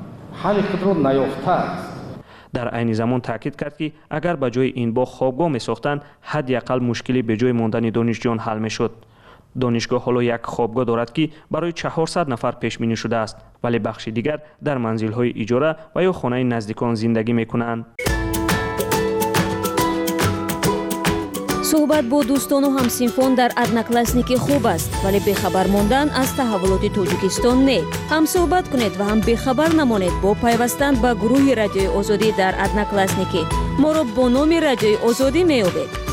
حل خود را نیافته است. در عین زمان تاکید کرد که اگر به جای این باغ خوابگاه می‌ساختند حداقل مشکلی به جای ماندن دانشجویان حل می‌شد. دانشگاه حالا یک خوابگاه دارد که برای چهارصد نفر پیش بینی شده است، ولی بخش دیگر در منزل‌های اجاره و یا خانه نزدیکان زندگی می‌کنند. صحبت با دوستان و همسنفان در ادناکلاسنیکی خوب است، ولی بخبر ماندن از تحولات تاجیکستان نه. هم صحبت کنید و هم بخبر نمانید با پیوستن به گروه رادیوی آزادی در ادناکلاسنیکی. ما را با نام رادیوی آزادی می‌یابید.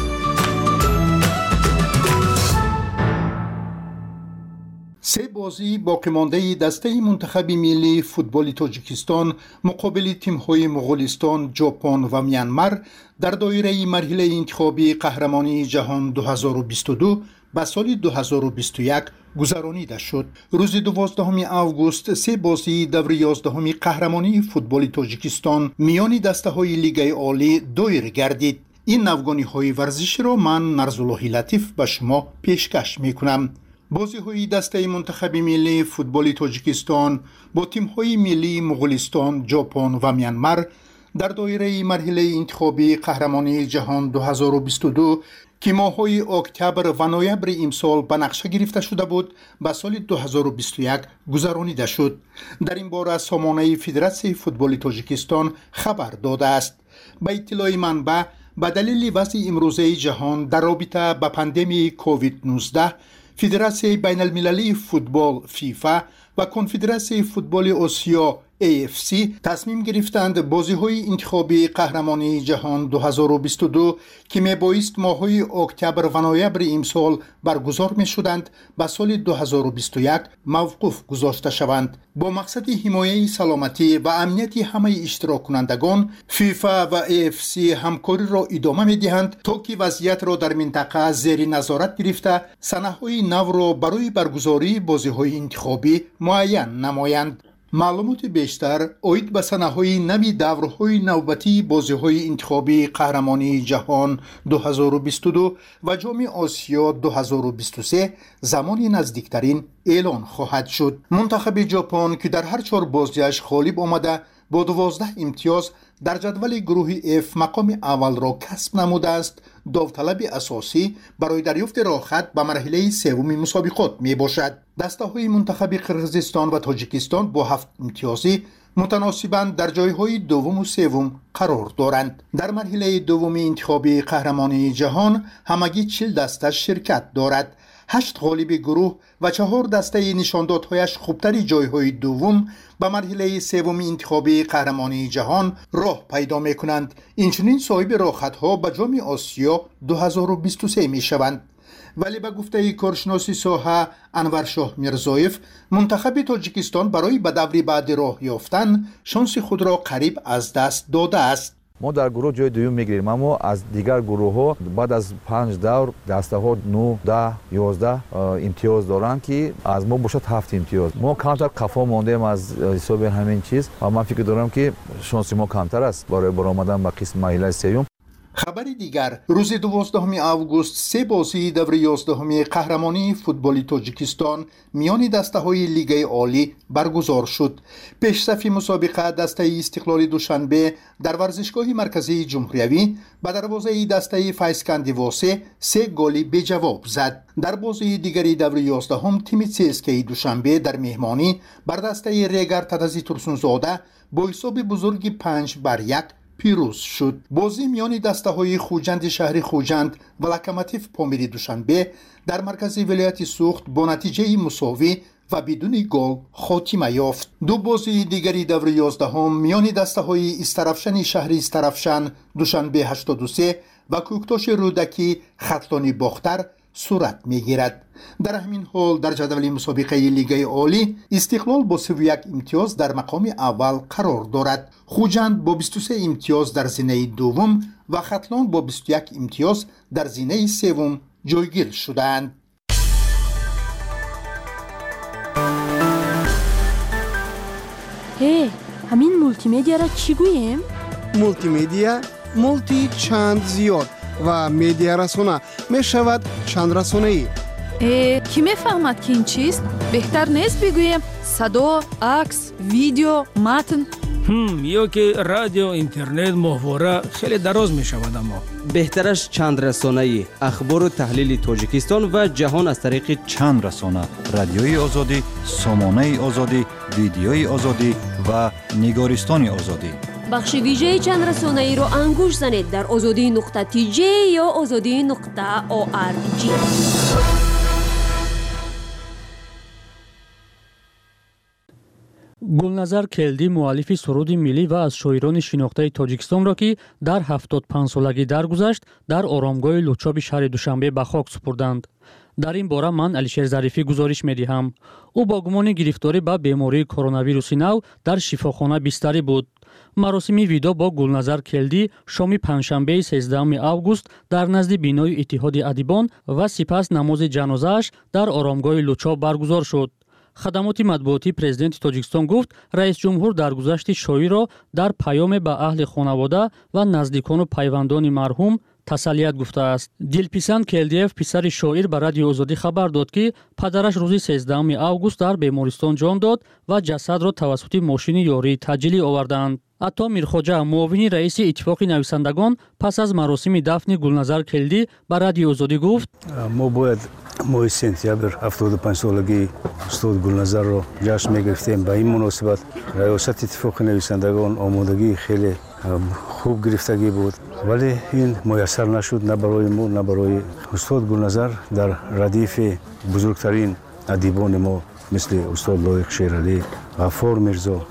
سه بازی باقی مانده دسته منتخب ملی فوتبال تاجیکستان مقابل تیم‌های مغولستان، ژاپن و میانمار در دایره مرحله انتخابی قهرمانی جهان دو هزار و بیست و دو به سال دو هزار و بیست و یک گذرانیده شد. روز دوازدهم آگوست سه بازی دور یازدهم قهرمانی فوتبال تاجیکستان میان دسته‌های لیگ عالی دایر گردید. این نوگانی‌های ورزشی را من نرزالله لطیف به شما پیشکش می‌کنم. بازی‌های دسته منتخب ملی فوتبال تاجیکستان با تیم‌های ملی مغولستان، ژاپن و میانمار در دایره مرحله انتخابی قهرمانی جهان دو هزار و بیست و دو که ماه‌های اکتبر و نوامبر امسال به نقشه گرفته شده بود به سال دو هزار و بیست و یک گذرانیده شد. در این باره سامانه فدراسیون فوتبال تاجیکستان خبر داده است. به اطلاع منبع به دلیل وضع امروزه جهان در رابطه با پاندمی کووید نوزده فدراسیون بین المللی فوتبال فیفا و کنفدراسیون فوتبال آسیا ای اف سی تصمیم گرفتند بازی‌های انتخابی قهرمانی جهان دو هزار و بیست و دو که میبایست ماه‌های اکتبر و نوامبر امسال برگزار می‌شدند به سال دو هزار و بیست و یک موقوف گذاشته شوند. با مقصد حمایت سلامتی و امنیت همه اشتراک کنندگان، فیفا و ای اف سی همکاری را ادامه می‌دهند تا که وضعیت را در منطقه زیر نظارت گرفته سنه‌های نو را برای برگزاری بازی‌های انتخابی معین نمایند. معلومات بیشتر اوید به سنه‌های نوی دورهای نوبتی بازی‌های انتخابی قهرمانی جهان دو هزار و بیست و دو و جام آسیا دو هزار و بیست و سه زمان نزدیکترین اعلان خواهد شد. منتخب ژاپن که در هر چهار بازیش غالب آمده با دوازده امتیاز در جدول گروه اف مقام اول را کسب نموده است، داوطلب اساسی برای دریافت راحت به مرحله سوم مسابقات می باشد. دسته های منتخب قرقیزستان و تاجیکستان با هفت امتیازی متناسباً در جایهای دوم و سوم قرار دارند. در مرحله دوم انتخابی قهرمانی جهان همگی چهل دسته شرکت دارد. هشت غالب گروه و چهار دسته نشاندادهایش خوبتری جایهای دوم به مرحله سوم انتخابی قهرمانی جهان راه پیدا می کنند. اینچنین صاحب راحت‌ها به جام آسیا دو هزار و بیست و سه می شوند. ولی به گفته کارشناس ساحه انور شاه میرزایف، منتخب تاجیکستان برای به دور بعد راه یافتن شانس خود را قریب از دست داده است. ما در گروه جای دوم میگیریم، اما از دیگر گروه ها بعد از پنج دور دسته ها نه ده یازده امتیاز دارند که از ما باشد هفت امتیاز. ما کمتر قفا ماندیم از حساب همین چیز و من فکر دارم که شانس ما کمتر است برای برآمدن به قسم مرحله سوم. خبر دیگر، روز دوازدهم آگوست سه بازی دور یازدهم قهرمانی فوتبال تاجیکستان میان دسته های لیگ عالی برگزار شد. پیشرفت مسابقه دسته استقلال دوشنبه در ورزشگاه مرکزی جمهوریوی به دروازه دسته فیسکندی واسه سه گل به جواب زد. در بازی دیگری دور یازدهم تیم سی اس کی دوشنبه در مهمانی بر دسته ریگر تدزی ترسونزاده با حساب بزرگی پنج بر یک پیروز شد. بازی میان دسته های خوجند شهر خوجند و لکماتیف پامیری دوشنبه در مرکز ولایت سوخت با نتیجه مساوی و بدون گل خاتمه یافت. دو بازی دیگری دور یازدهم میان دسته های استرفشن شهر استرفشن دوشنبه هشتاد و سه و کوکتاش رودکی خطلانی باختر صورت میگیرد. در همین حال در جدول مسابقه لیگ عالی استقلال با سی و یک امتیاز در مقام اول قرار دارد. خوجند با بیست و سه امتیاز در زینه دوم و خطلان با بیست و یک امتیاز در زینه سوم جایگیر شدند. هی، همین مولتی مدیا را چی گوییم؟ مولتی مدیا مولتی چند زیاد و مدیا رسانه می شود چند رسانه ای. اه، کی میفهمد که این چیست؟ بهتر نیست بگویم صدا، عکس، ویدیو، متن؟ هم یا که رادیو، اینترنت، ماهواره خیلی دراز می شود. اما بهترش چند رسانه ای، اخبار و تحلیل تاجیکستان و جهان از طریق چند رسانه، رادیوی آزادی، سامانه آزادی، ویدیوی آزادی و نگارستان آزادی. بخش ویژه چند رسانه ای رو انگوش زنید در آزادی نقطه تی جی یا آزادی نقطه او آر جی. گلنظر کلدی مؤلف سرود ملی و از شاعران شناخته تاجیکستان را که در هفتاد و پنج سالگی درگذشت در آرامگاه لوچاب شهر دوشنبه به خاک سپردند. در این باره من علیشیر ظریفی گزارش می‌دهم. او با گمان گرفتاری به بیماری کرونا ویروس نو در شفاخانه بستری بود. مراسم ویدا با گلنظر کلدی شام پنجشنبه سیزدهم آگوست در نزد بینای اتحاد ادیبان و سپس نماز جنازه‌اش در آرامگاه لوچاب برگزار شد. خدمات مطبوعاتی پرزیدنت تاجیکستان گفت رئیس جمهور درگذشت شاعر را در پیام به اهل خانواده و نزدیکان و پیوندان مرحوم تسلیت گفته است. دلپسند کلدیف پسر شاعر به رادیو آزادی خبر داد که پدرش روز سیزدهم آگوست در بیمارستان جان داد و جسد را توسط ماشین یاری تجلی آوردند. عطا میرخواجه معاون رئیس اتفاق نویسندگان پس از مراسم دفن گلنظر کلدی به رادیو آزادی گفت ما باید ماه سپتامبر هفتاد و پنج سالگی استاد گلنظر را جشن می‌گرفتیم. به این مناسبت ریاست اتفاق نویسندگان آمادگی خیلی خوب گرفتگی بود، ولی این میسر نشد، نه برای ما نه برای استاد گلنظر. در ردیف بزرگترین ادیبان ما مثل استاد لایق شیرعلی، غفار میرزا،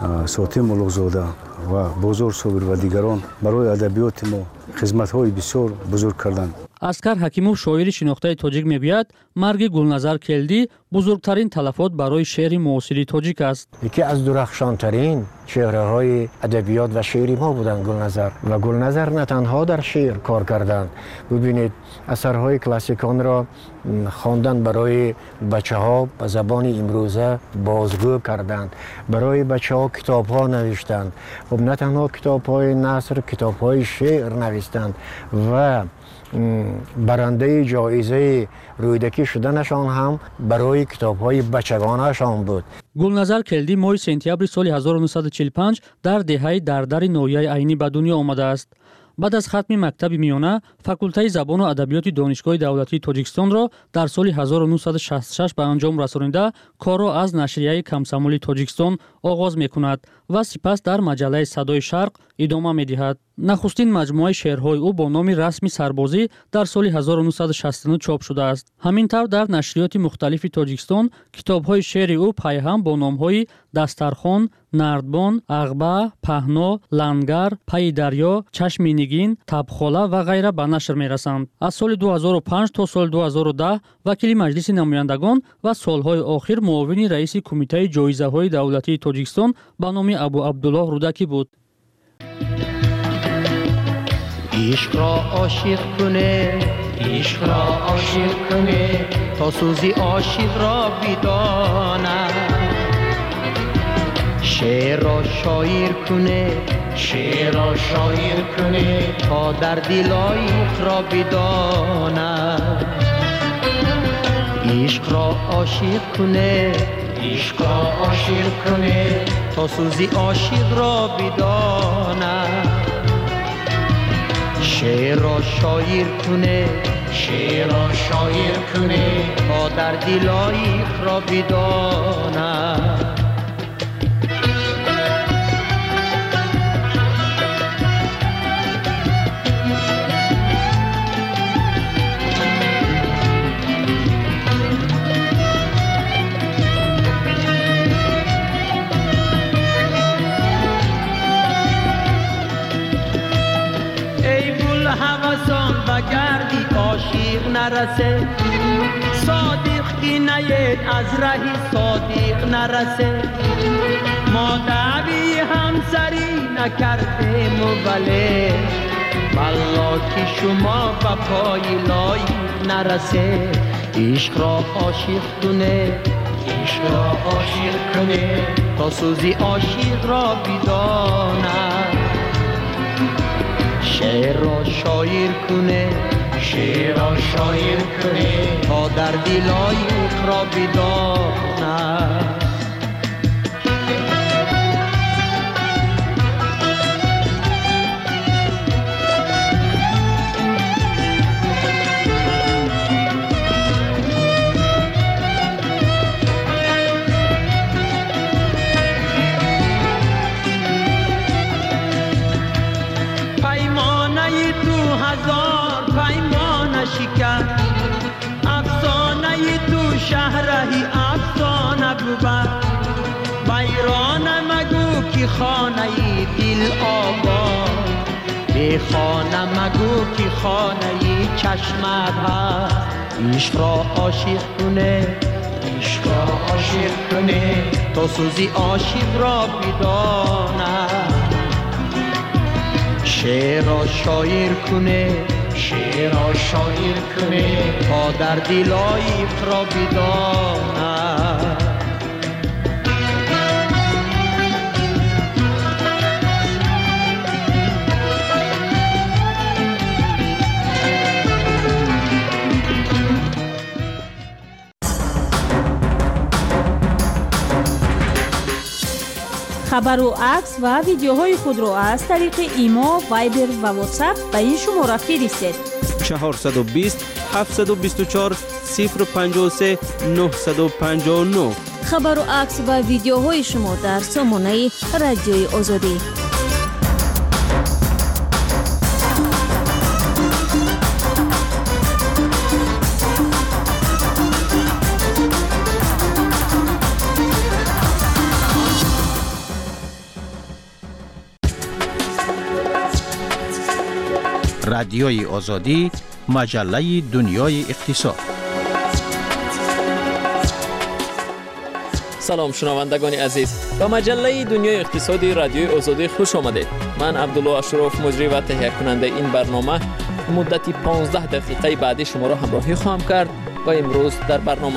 ساتم ملوزاده و بازار صابر و دیگران برای ادبیات ما خدمت‌های بسیار بزرگ کردند. аскар ҳакимов шоири шинохтаи тоҷик мегӯяд марги гулназар келдӣ бузургтарин талафот барои шеъри муосири тоҷик аст. یکی از درخشانترین چهره‌های ادبیات و شعری ما بودند گلنظر و گلنظر نه تنها در شعر کار کردند. ببینید اثرهای کلاسیکان را خواندن برای بچه‌ها به زبان امروزه بازگو کردند. برای بچه‌ها کتاب‌ها نوشتند. خب نه تنها کتاب‌های نثر، کتاب‌های شعر نوشتند و برنده جایزه رویدکی شدنشان هم برای کتاب‌های بچگانه‌شان بود. گلنظر کلدی ماه سپتامبر سال هزار و نهصد و چهل و پنج در دهه دردر نویای عینی به دنیا آمده است. بعد از ختم مکتب میانه فاکولته زبان و ادبیات دانشگاه دولتی تاجیکستان را در سال هزار و نهصد و شصت و شش به انجام رسانیده کار را از نشریه کمسمولی تاجیکستان آغاز میکند و سپس در مجله صدای شرق ادامه میدهد. نخستین مجموعه شعرهای او با نام رسمی سربازی در سال هزار و نهصد و شصت و نه چاپ شده است. همینطور در نشریات مختلف تاجیکستان کتاب‌های شعر او پیهم با نام‌های دسترخوان، نردبان، عقبه، پهنا، لنگر، پی دریا، چشم نگین، تبخاله و غیره به نشر می‌رسند. از سال دو هزار و پنج تا سال دو هزار و ده وکیل مجلس نمایندگان و سالهای آخر معاون رئیس کمیته جایزه‌های دولتی تاجیکستان به نام ابو عبدالله رودکی بود. عشق را عاشق کنه، عشق را عاشق کنه تا سوزی عاشق را بدانه، شعر را شاعر کنه، شعر را شاعر کنه تا در دل عاشق را بدانه، عشق را عاشق کنه، عشق را عاشق کنه تا سوزی عاشق را بدانه، شعر را شاعر کنه، شعر را شاعر کنه تا در دل عاشق را بدانه. هواسان و گردی عاشق نرسه، صادق کی نیت از رهی صادق نرسه، ما دعوی همسری نکردیم ولی والله که شما به پای لایق نرسه، عشق را عاشق کنه، عشق را عاشق کنه تا سوزی عاشق را بدانه، شعر را شاعر کنه، شعر را شاعر کنه تا در دل عاشق را بدانه. افسانه تو شهرهی افسانه بود، بیرانه مگو که خانه دل آباد، به خانه مگو که خانه چشمت هست، عشق را عاشق کنه، عشق را عاشق کنه تا سوزی عاشق را بدانه، شعر را شاعر کنه، شعر را شاعر کنه تا در دل عاشق را بدانه. خبر و عکس و ویدیوهای خود را از طریق ایما، وایبر و واتساپ به این شماره فرستید. چهارصد و بیست هفتصد و بیست و چهار صفر پنجاه و سه نهصد و پنجاه و نه. خبر و عکس و ویدیوهای شما در سامانه رادیوی آزادی. رادیوی آزادی، مجله دنیای اقتصاد. سلام شنوندگان عزیز، با مجله دنیای اقتصادی رادیوی آزادی خوش آمدید. من عبدالله اشرف مجری و تهیه کننده این برنامه مدتی پانزده دقیقه بعدی شما را همراهی خواهم کرد و امروز در برنامه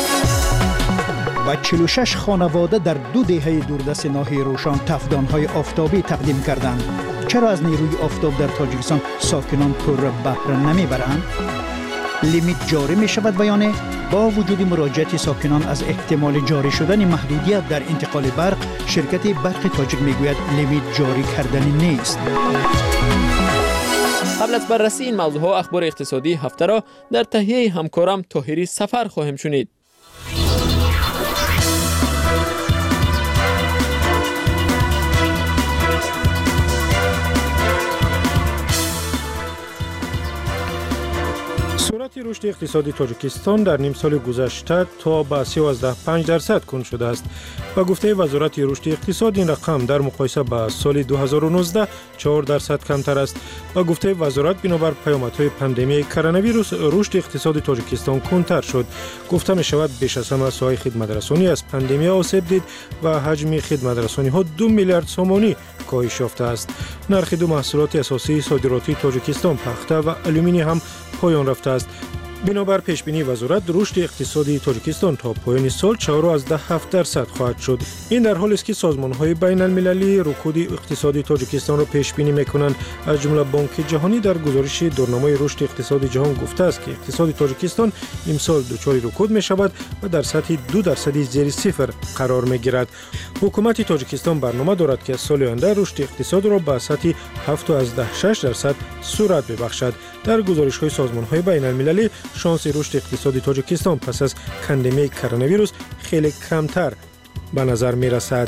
و چهل و شش خانواده در دو دهه دوردست ناحیه روشن تفدان‌های آفتابی تقدیم کردند. چرا از نیروی آفتاب در تاجیکستان ساکنان پر بهره نمیبرند؟ لیمیت جاری می شود و یا نه؟ با وجود مراجعت ساکنان از احتمال جاری شدن محدودیت در انتقال برق، شرکت برق تاجیک میگوید لیمیت جاری کردنی نیست. قبل از بررسی این موضوع ها اخبار اقتصادی هفته را در تهیه همکارم طاهری سفر خواهیم شنید. سرعت رشد اقتصادی تاجیکستان در نیم سال گذشته تا به سیزده و پنج درصد کند شده است. با گفته وزارت رشد اقتصاد این رقم در مقایسه با سال دو هزار و نوزده چهار درصد کمتر است. با گفته وزارت بنابر پیامدهای پاندمی کرونا ویروس رشد اقتصادی تاجیکستان کندتر شد. گفته می شود بیش از همه ساحه خدمترسانی از پاندمی آسیب دید و حجم خدمترسانی ها دو میلیارد سومانی کاهش یافته است. نرخ دو محصولات اساسی صادراتی تاجیکستان پخته و آلومینی هم پایان رفته است. بنابر پیشبینی وزارت رشد اقتصادی تاجیکستان تا پایان سال چهار و هفت درصد خواهد شد. این در حالی است که سازمان‌های بین المللی رکود اقتصادی تاجیکستان را پیش بینی می‌کنند. از جمله بانک جهانی در گزارش دورنامه رشد اقتصادی جهان گفته است که اقتصاد تاجیکستان امسال دچار رکود می‌شود و در سطح دو درصد زیر صفر قرار می‌گیرد. حکومت تاجیکستان برنامه دارد که سال آینده رشد اقتصاد را به سطح هفت و شش درصد سرعت ببخشد. در گزارش‌های سازمان‌های بین المللی شانس رشد اقتصادی تاجیکستان پس از پاندمی کرونا ویروس خیلی کمتر به نظر می رسد.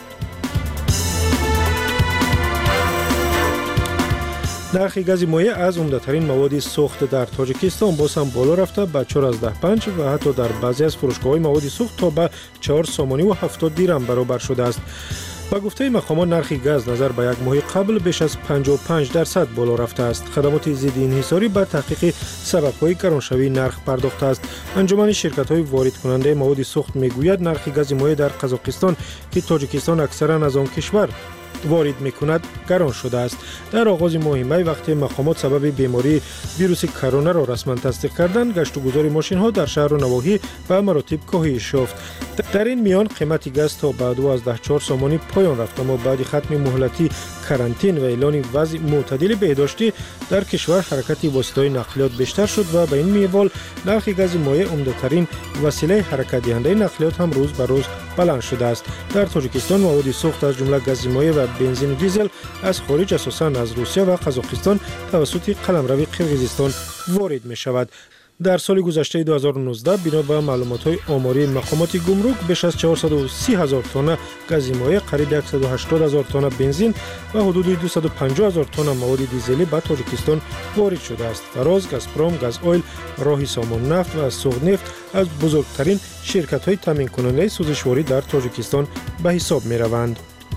نرخ گاز مایع از عمده‌ترین مواد سوخت در تاجیکستان باز هم بالا رفته به چهارده و پنج و حتی در بعضی از فروشگاه‌های مواد سوخت تا به چهار سومانی و هفتاد دیرم برابر شده است. با گفته مقامات نرخ گاز نظر به یک ماه قبل بیش از پنجاه و پنج درصد بالا رفته است. خدمات ضد انحصاری به تحقیق سبب‌های گرانشوی نرخ پرداخته است. انجمن شرکت‌های وارد کننده مواد سوخت میگوید نرخ گاز مایع در قزاقستان که تاجیکستان اکثرا از آن کشور وارد میکند گران شده است. در آغاز ماه می وقتی مقامات سبب بیماری ویروس کرونا را رسما تصدیق کردند، گشت و گذار ماشین ها در شهر و نواحی به مراتب کاهش یافت. در این میان قیمت گاز تا به دوازده و چهار سومانی پایان رفت، اما بعد ختم مهلتی کرانتین و اعلان وضع معتدل بهداشتی در کشور حرکت واسطه‌های نقلیات بیشتر شد و به این میوال نرخ گاز مایع عمده‌ترین وسیله حرکت دهنده نقلیات هم روز به روز بلند شده است. در تاجیکستان مواد سوخت از جمله گاز مایع و بنزین و دیزل از خارج اساساً از روسیه و قزاقستان توسط قلمرو قرقیزستان وارد می شود. در سال گذشته دو هزار و نوزده بنا به معلومات‌های آماری مقامات گمرک بیش از چهارصد و سی هزار تن گاز مایع، قریب صد و هشتاد هزار تن بنزین و حدود دویست و پنجاه هزار تن مواد دیزلی به تاجیکستان وارد شده است. فراز، گازپروم، گاز اویل، راهی سامان نفت و سوخت نفت از بزرگترین شرکت‌های تامین کننده سوزشواری در تاجیکستان به حساب می‌روند.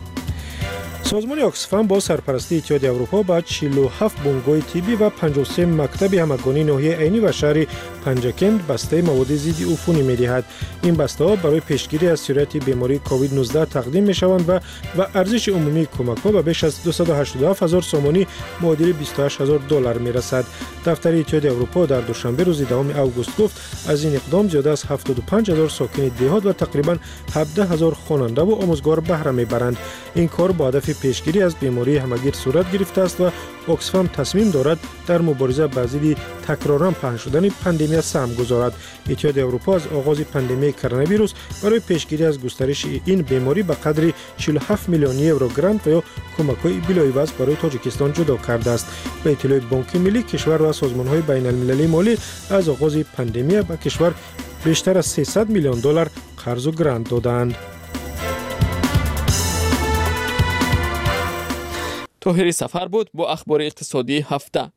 سازمان آکسفام با سرپرستی اتحادیه اروپا با چهل و هفت بنگاه طبی و پنجاه و سه مکتب همگانی ناحیه عینی و شهر پنجکند بسته مواد ضد عفونی می‌دهد. این بسته‌ها برای پیشگیری از سرایت بیماری کووید نوزده تقدیم می‌شوند و و ارزش عمومی کمک‌ها به بیش از دویست و هشتاد و هفت هزار سومانی معادل بیست و هشت هزار دلار می‌رسد. دفتر اتحادیه اروپا در دوشنبه روز دهم آگوست گفت از این اقدام زیاده از هفتاد و پنج هزار ساکن دهات و تقریباً هفده هزار خواننده و آموزگار بهره می‌برند. این کار با هدف پیشگیری از بیماری همگیر صورت گرفته است و آکسفام تصمیم دارد در مبارزه با ضد تکرارا پهن شدن پاندمی سهم گذارد. اتحادیه اروپا از آغاز پاندمی کرونا ویروس برای پیشگیری از گسترش این بیماری به قدر چهل و هفت میلیون یورو گرانت و یا کمک‌های بلایوز برای تاجیکستان جدا کرده است. به اطلاع بانک ملی کشور و سازمان‌های بین المللی مالی از آغاز پاندمی به کشور بیشتر از سیصد میلیون دلار قرض و گرانت دادند. طاهری سفر بود با اخبار اقتصادی هفته.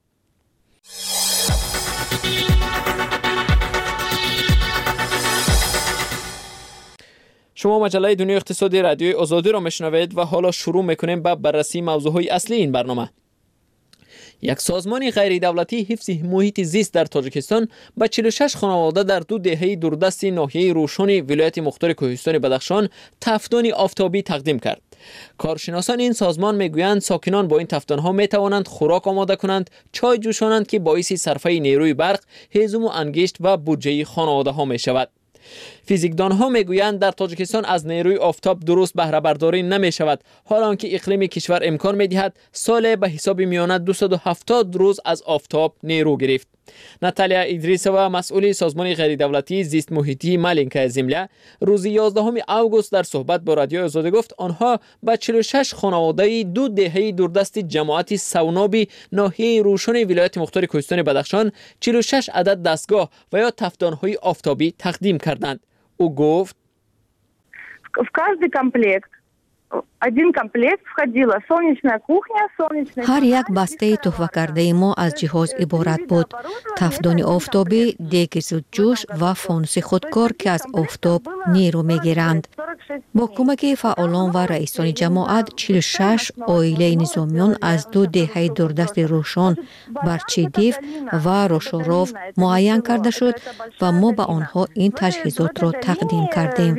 شما مجله دنیای اقتصادی رادیوی آزادی را میشنوید و حالا شروع میکنیم با بررسی موضوعهای اصلی این برنامه. یک سازمان غیر دولتی حفظ محیط زیست در تاجیکستان به چهل و شش خانواده در دو دهه دوردست ناحیه روشن ولایت مختار کوهستان بدخشان تفتان آفتابی تقدیم کرد. کارشناسان این سازمان میگویند ساکنان با این تفتان‌ها میتوانند خوراک آماده کنند، چای جوشانند که باعث صرفه نیروی برق، هیزم و انگشت و بودجه خانواده ها می شود. فیزیکدان ها میگویند در تاجیکستان از نیروی آفتاب درست بهره برداری نمی شود، حال آنکه اقلیم کشور امکان می دهد سال به حساب میانه دویست و هفتاد روز از آفتاب نیرو گرفت. ناتالیا ایدریسووا مسئول سازمان غیر دولتی زیست محیطی مالینکا زمله روز یازدهم آگوست در صحبت با رادیو آزادی گفت آنها به چهل و شش خانواده دو دهه دوردست جماعت سونابی ناحیه روشن ولایت مختار کوهستان بدخشان چهل و شش عدد دستگاه و یا تفتان‌های آفتابی تقدیم کردند. او گفت в каждый комплект один комплект входила солнечная кухня, солнечный هر یک بسته تحفه کرده ما از جهاز عبارت بود: تفدان آفتابی، دیگ زودجوش و فانوس خودکار که از آفتاب نیرو میگیرند. با کمک فعالان و رئیسان جماعت چهل و شش عائله نظامیان از دو دهه دوردست روشن، برچیدیف و روشوروف معین کرده شد و ما به آنها این تجهیزات را تقدیم کردیم.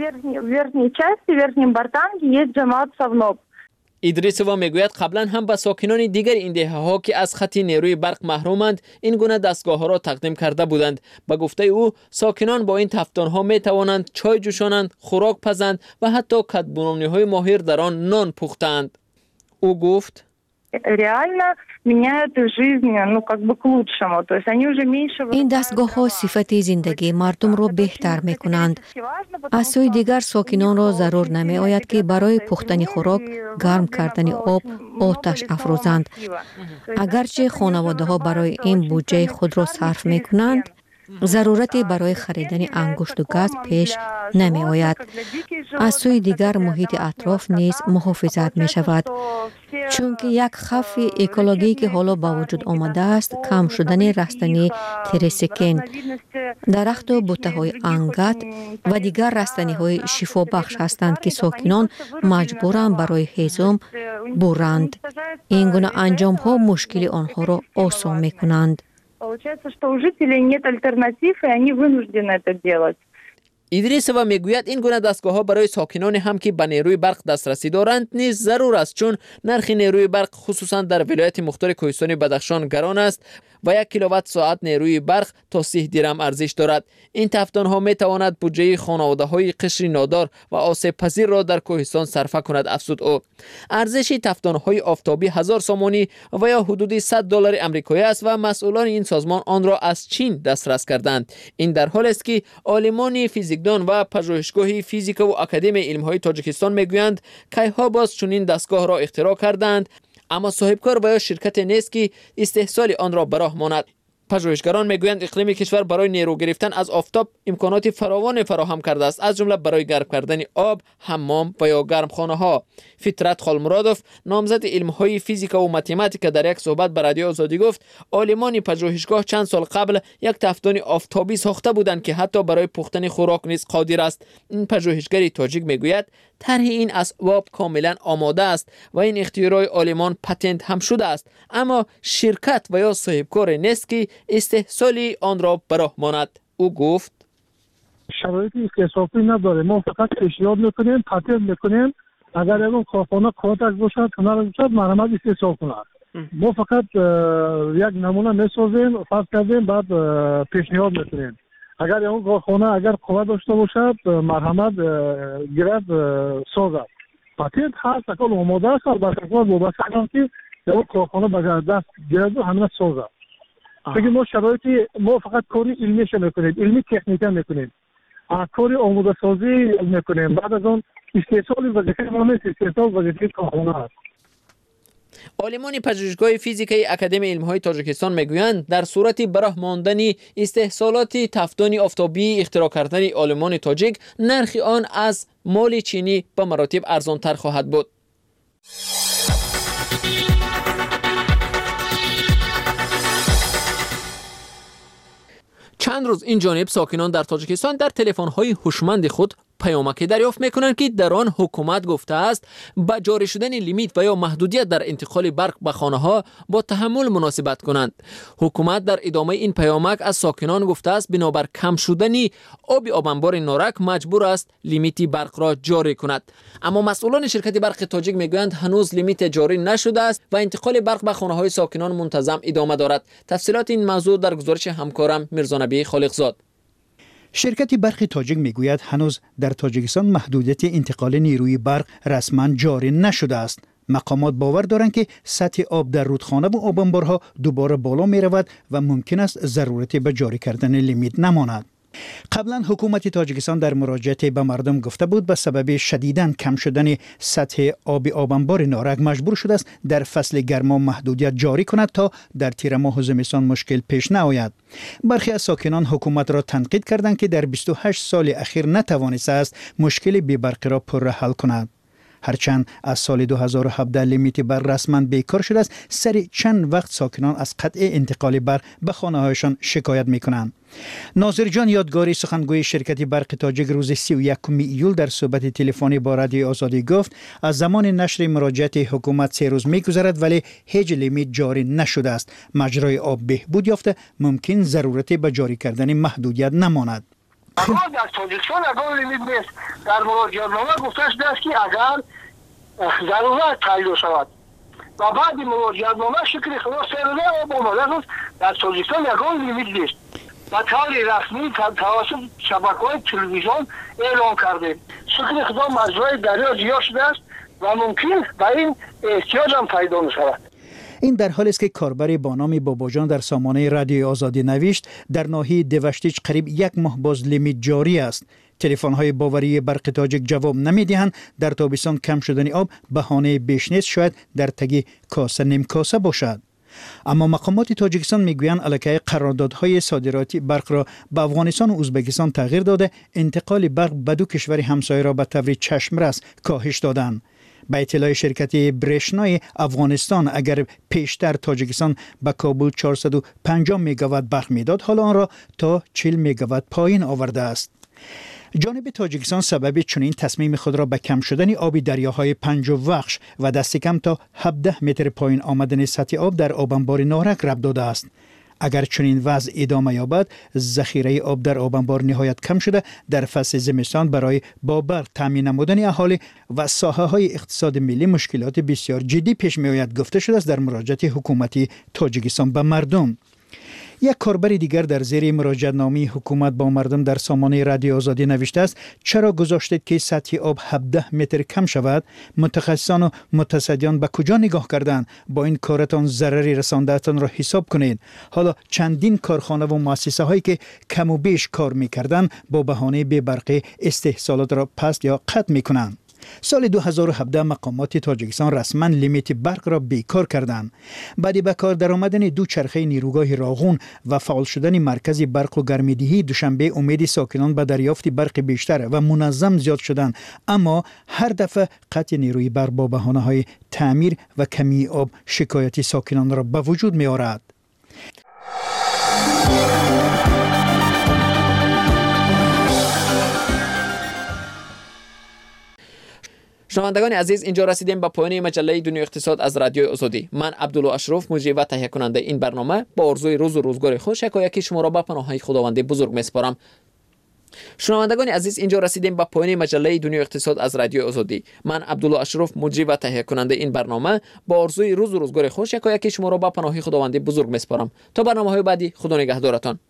ایدریسووا میگوید قبلا هم به ساکنان دیگر این دهه ها که از خط نیروی برق محرومند این گونه دستگاه ها را تقدیم کرده بودند. به گفته او ساکنان با این تفتان ها می توانند چای جوشانند، خوراک پزند و حتی کدبونانی های ماهر در آن نان پختند. او گفت این دستگاه ها صفت زندگی مردم را بهتر می کنند. از سوی دیگر ساکنان را ضرور نمی آید که برای پختن خوراک گرم کردن آب آتش افروزند. اگرچه خانواده ها برای این بودجه خود را صرف می کنند، ضرورتی برای خریدن انگشت و گاز پیش نمی آید. از سوی دیگر محیط اطراف نیز محافظت می شود، چون که یک خف اکولوژی که حالا با وجود آمده است کم شدن رستنی تریسکین، درخت و بوته های انگت و دیگر رستنی های شفا بخش هستند که ساکنان مجبورند برای هیزم برند. این گونه انجام ها مشکل آنها را آسان می کنند. Получается, что у жителей нет альтернатив, и они вынуждены это делать. ایدریسووا میگوید این گونه دستگاه ها برای ساکنان هم که به نیروی برق دسترسی دارند نیز ضرور است، چون نرخ نیروی برق خصوصا در ولایت مختار کوهستان بدخشان گران است و یک کیلووات ساعت نیروی برق تا سی درم ارزش دارد. این تفتان ها می تواند بودجه خانواده های قشر نادار و آسیب پذیر را در کوهستان صرفه کند. افزود او ارزش تفتان های آفتابی هزار سامانی و یا حدود صد دلار آمریکایی است و مسئولان این سازمان آن را از چین دسترس کردند. این در حالی است که عالمان فیزیکدان و پژوهشگاه فیزیک و اکادمی علم های تاجیکستان میگویند کیها باز چنین دستگاه را اختراع کردند، اما صاحبکار و یا شرکت نیست که استحصال آن را براه ماند. پژوهشگران میگویند اقلیم کشور برای نیرو گرفتن از آفتاب امکانات فراوان فراهم کرده است، از جمله برای گرم کردن آب، حمام و یا گرمخانه ها. فطرت خالمرادوف نامزد علم های فیزیک و متماتیک در یک صحبت به رادیو آزادی گفت عالمان پژوهشگاه چند سال قبل یک تفتان آفتابی ساخته بودند که حتی برای پختن خوراک نیز قادر است. این پژوهشگر تاجیک میگوید طرح این اسباب کاملا آماده است و این اختراع آلمان پتنت هم شده است، اما شرکت و یا صاحبکار نیست که استحصال آن را براه ماند. او گفت شرایط اختصاصی نداره، ما فقط پیشنهاد میکنیم، پتنت میکنیم، اگر اون کارخانه کارتش باشد هنر باشد مرمت استحصال کند. ما فقط یک نمونه میسازیم، فرض کردیم، بعد پیشنهاد میکنیم. اگر اون کارخانه اگر قوت داشته باشد مرحمت گیرد سازد. پتنت هست، اکل آماده است، البته کار وابسته است که اون کارخانه به دست گیرد و همه سازد. بگیم ما شرایطی ما فقط کاری علمیش میکنیم، علمی تکنیکی میکنیم، کاری آماده سازی میکنیم، بعد از اون استحصال وظیفه ما نیست، استحصال وظیفه کارخانه است. عالمان پژوهشگاه فیزیکی اکادمی علم های تاجیکستان میگویند در صورت براه ماندن استحصالات تفتان آفتابی اختراع کردن عالمان تاجیک نرخ آن از مال چینی به مراتب ارزان تر خواهد بود. چند روز این جانب ساکنان در تاجیکستان در تلفن‌های هوشمند خود پیامکی دریافت میکنند که در آن حکومت گفته است با جاری شدن لیمیت و یا محدودیت در انتقال برق به خانه ها با تحمل مناسبت کنند. حکومت در ادامه این پیامک از ساکنان گفته است بنابر کم شدن آب آبانبار نارک مجبور است لیمیت برق را جاری کند. اما مسئولان شرکت برق تاجیک میگویند هنوز لیمیت جاری نشده است و انتقال برق به خانه های ساکنان منتظم ادامه دارد. تفصیلات این موضوع در گزارش همکارم میرزا نبی خالقزاد. شرکت برق تاجیک میگوید هنوز در تاجیکستان محدودیت انتقال نیروی برق رسما جاری نشده است. مقامات باور دارند که سطح آب در رودخانه و آبانبارها دوباره بالا می رود و ممکن است ضرورتی به جاری کردن لیمیت نماند. قبلا حکومت تاجیکستان در مراجعه به مردم گفته بود به سبب شدیداً کم شدن سطح آب آبانبار نارک مجبور شده است در فصل گرما محدودیت جاری کند تا در تیر ماه و زمستان مشکل پیش نیاید. برخی از ساکنان حکومت را تنقید کردند که در بیست و هشت سال اخیر نتوانسته است مشکل بی برق را پرراه حل کند. هرچند از سال دو هزار و هفده لیمیت برق رسما بیکار شده است، سر چند وقت ساکنان از قطع انتقال برق به خانه‌هایشان شکایت می‌کنند. ناظر جان یادگاری سخنگوی شرکت برق تاجیک روز سی و یکم ایول در صحبت تلفنی با رادیوی آزادی گفت از زمان نشر مراجعه حکومت سه روز می‌گذرد ولی هیچ لیمیت جاری نشده است. مجرای آب بهبود یافته، ممکن ضرورتی به جاری کردن محدودیت نماند. اما در تاجیکستان اگر لیمیت نیست، در مراجعه‌نامه گفته شده است که اگر ضرورت تعیین شود و بعد مراجعه‌نامه شکل خلاص سرده آب آماده است، در تاجیکستان اگر لیمیت نیست و طور رسمی توسط شبکه‌های تلویزیون اعلام کرده شکل خدا مجرای دریا جیا شده است و ممکن به این احتیاج هم پیدا می‌شود. این در حالی است که کاربر با نام باباجان در سامانه رادیوی آزادی نوشت در ناحیه دوشتیج قریب یک ماه باز لیمیت جاری است. تلفن‌های باوری برق تاجیک جواب نمی‌دهند. در تابستان کم شدن آب بهانه بیش نیست، شاید در تگی کاسه نیم کاسه باشد. اما مقامات تاجیکستان میگویند الکی قراردادهای صادراتی برق را به افغانستان و ازبکستان تغییر داده، انتقال برق به دو کشور همسایه را به طور چشمرس کاهش دادند. به اطلاع شرکت برشنای افغانستان اگر پیشتر تاجیکستان به کابل چهارصد و پنجاه مگاوات برق میداد، حالا آن را تا چهل مگاوات پایین آورده است. جانب تاجیکستان سبب چنین تصمیم خود را به کم شدن آب دریاهای پنج وخش و دست کم تا هفده متر پایین آمدن سطح آب در آبانبار نارک ربط داده است. اگر چنین وضع ادامه یابد، ذخیره آب در آبانبار نهایت کم شده در فصل زمستان برای با برق تامین نمودن اهالی و ساحه‌های اقتصاد ملی مشکلات بسیار جدی پیش می‌آید گفته شده است در مراجعه حکومتی تاجیکستان به مردم. یک کاربر دیگر در زیر مراجعه‌نامه حکومت با مردم در سامانه رادیوی آزادی نوشته است چرا گذاشتید که سطح آب هفده متر کم شود؟ متخصصان و متصدیان به کجا نگاه کردند؟ با این کارتان ضرری رسانده‌تان را حساب کنید. حالا چندین کارخانه و مؤسسه هایی که کم و بیش کار می‌کردند با بهانه بی برقی استحصالات را پست یا قطع می‌کنند. سال دو هزار و هفده مقامات تاجیکستان رسما لیمیت برق را بیکار کردند. بعد به کار درآمدن دو چرخه نیروگاه راغون و فعال شدن مرکز برق و گرمایدهی دوشنبه امید ساکنان به دریافت برق بیشتر و منظم زیاد شدند، اما هر دفعه قطع نیروی برق با بهانه‌های تعمیر و کمی آب شکایت ساکنان را به وجود می آورد. شنوندگان عزیز، اینجا رسیدیم به پایان مجله دنیای اقتصاد از رادیوی آزادی. من عبدالله اشرف مجری و تهیه کننده این برنامه با آرزوی روز و روزگار خوش یکایک شما را به پناههای خداوند بزرگ میسپارم. شنوندگان عزیز، اینجا رسیدیم به پایان مجله دنیای اقتصاد از رادیوی آزادی. من عبدالله اشرف مجری و تهیه کننده این برنامه با آرزوی روز و روزگار خوش یکایک شما را به پناههای خداوند بزرگ میسپارم. تا برنامه‌های بعدی، خدا نگهدارتان.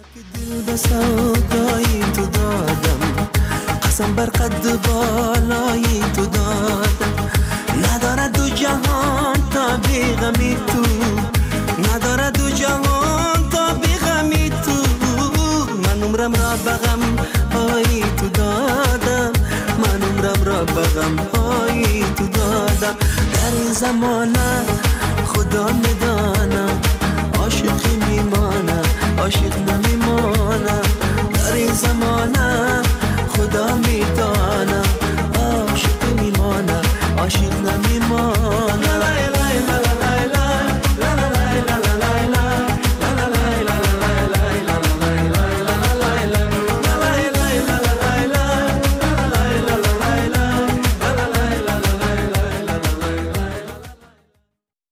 قسم بر قد بالای تو دادم، نداره دو جهان تا بی غمی تو، نداره دو جهان تا بی غمی تو. من عمرم را بغم های تو دادم، من عمرم را بغم های تو دادم. در این زمانه خدا میدانم عاشقی میمانم، عاشق نمی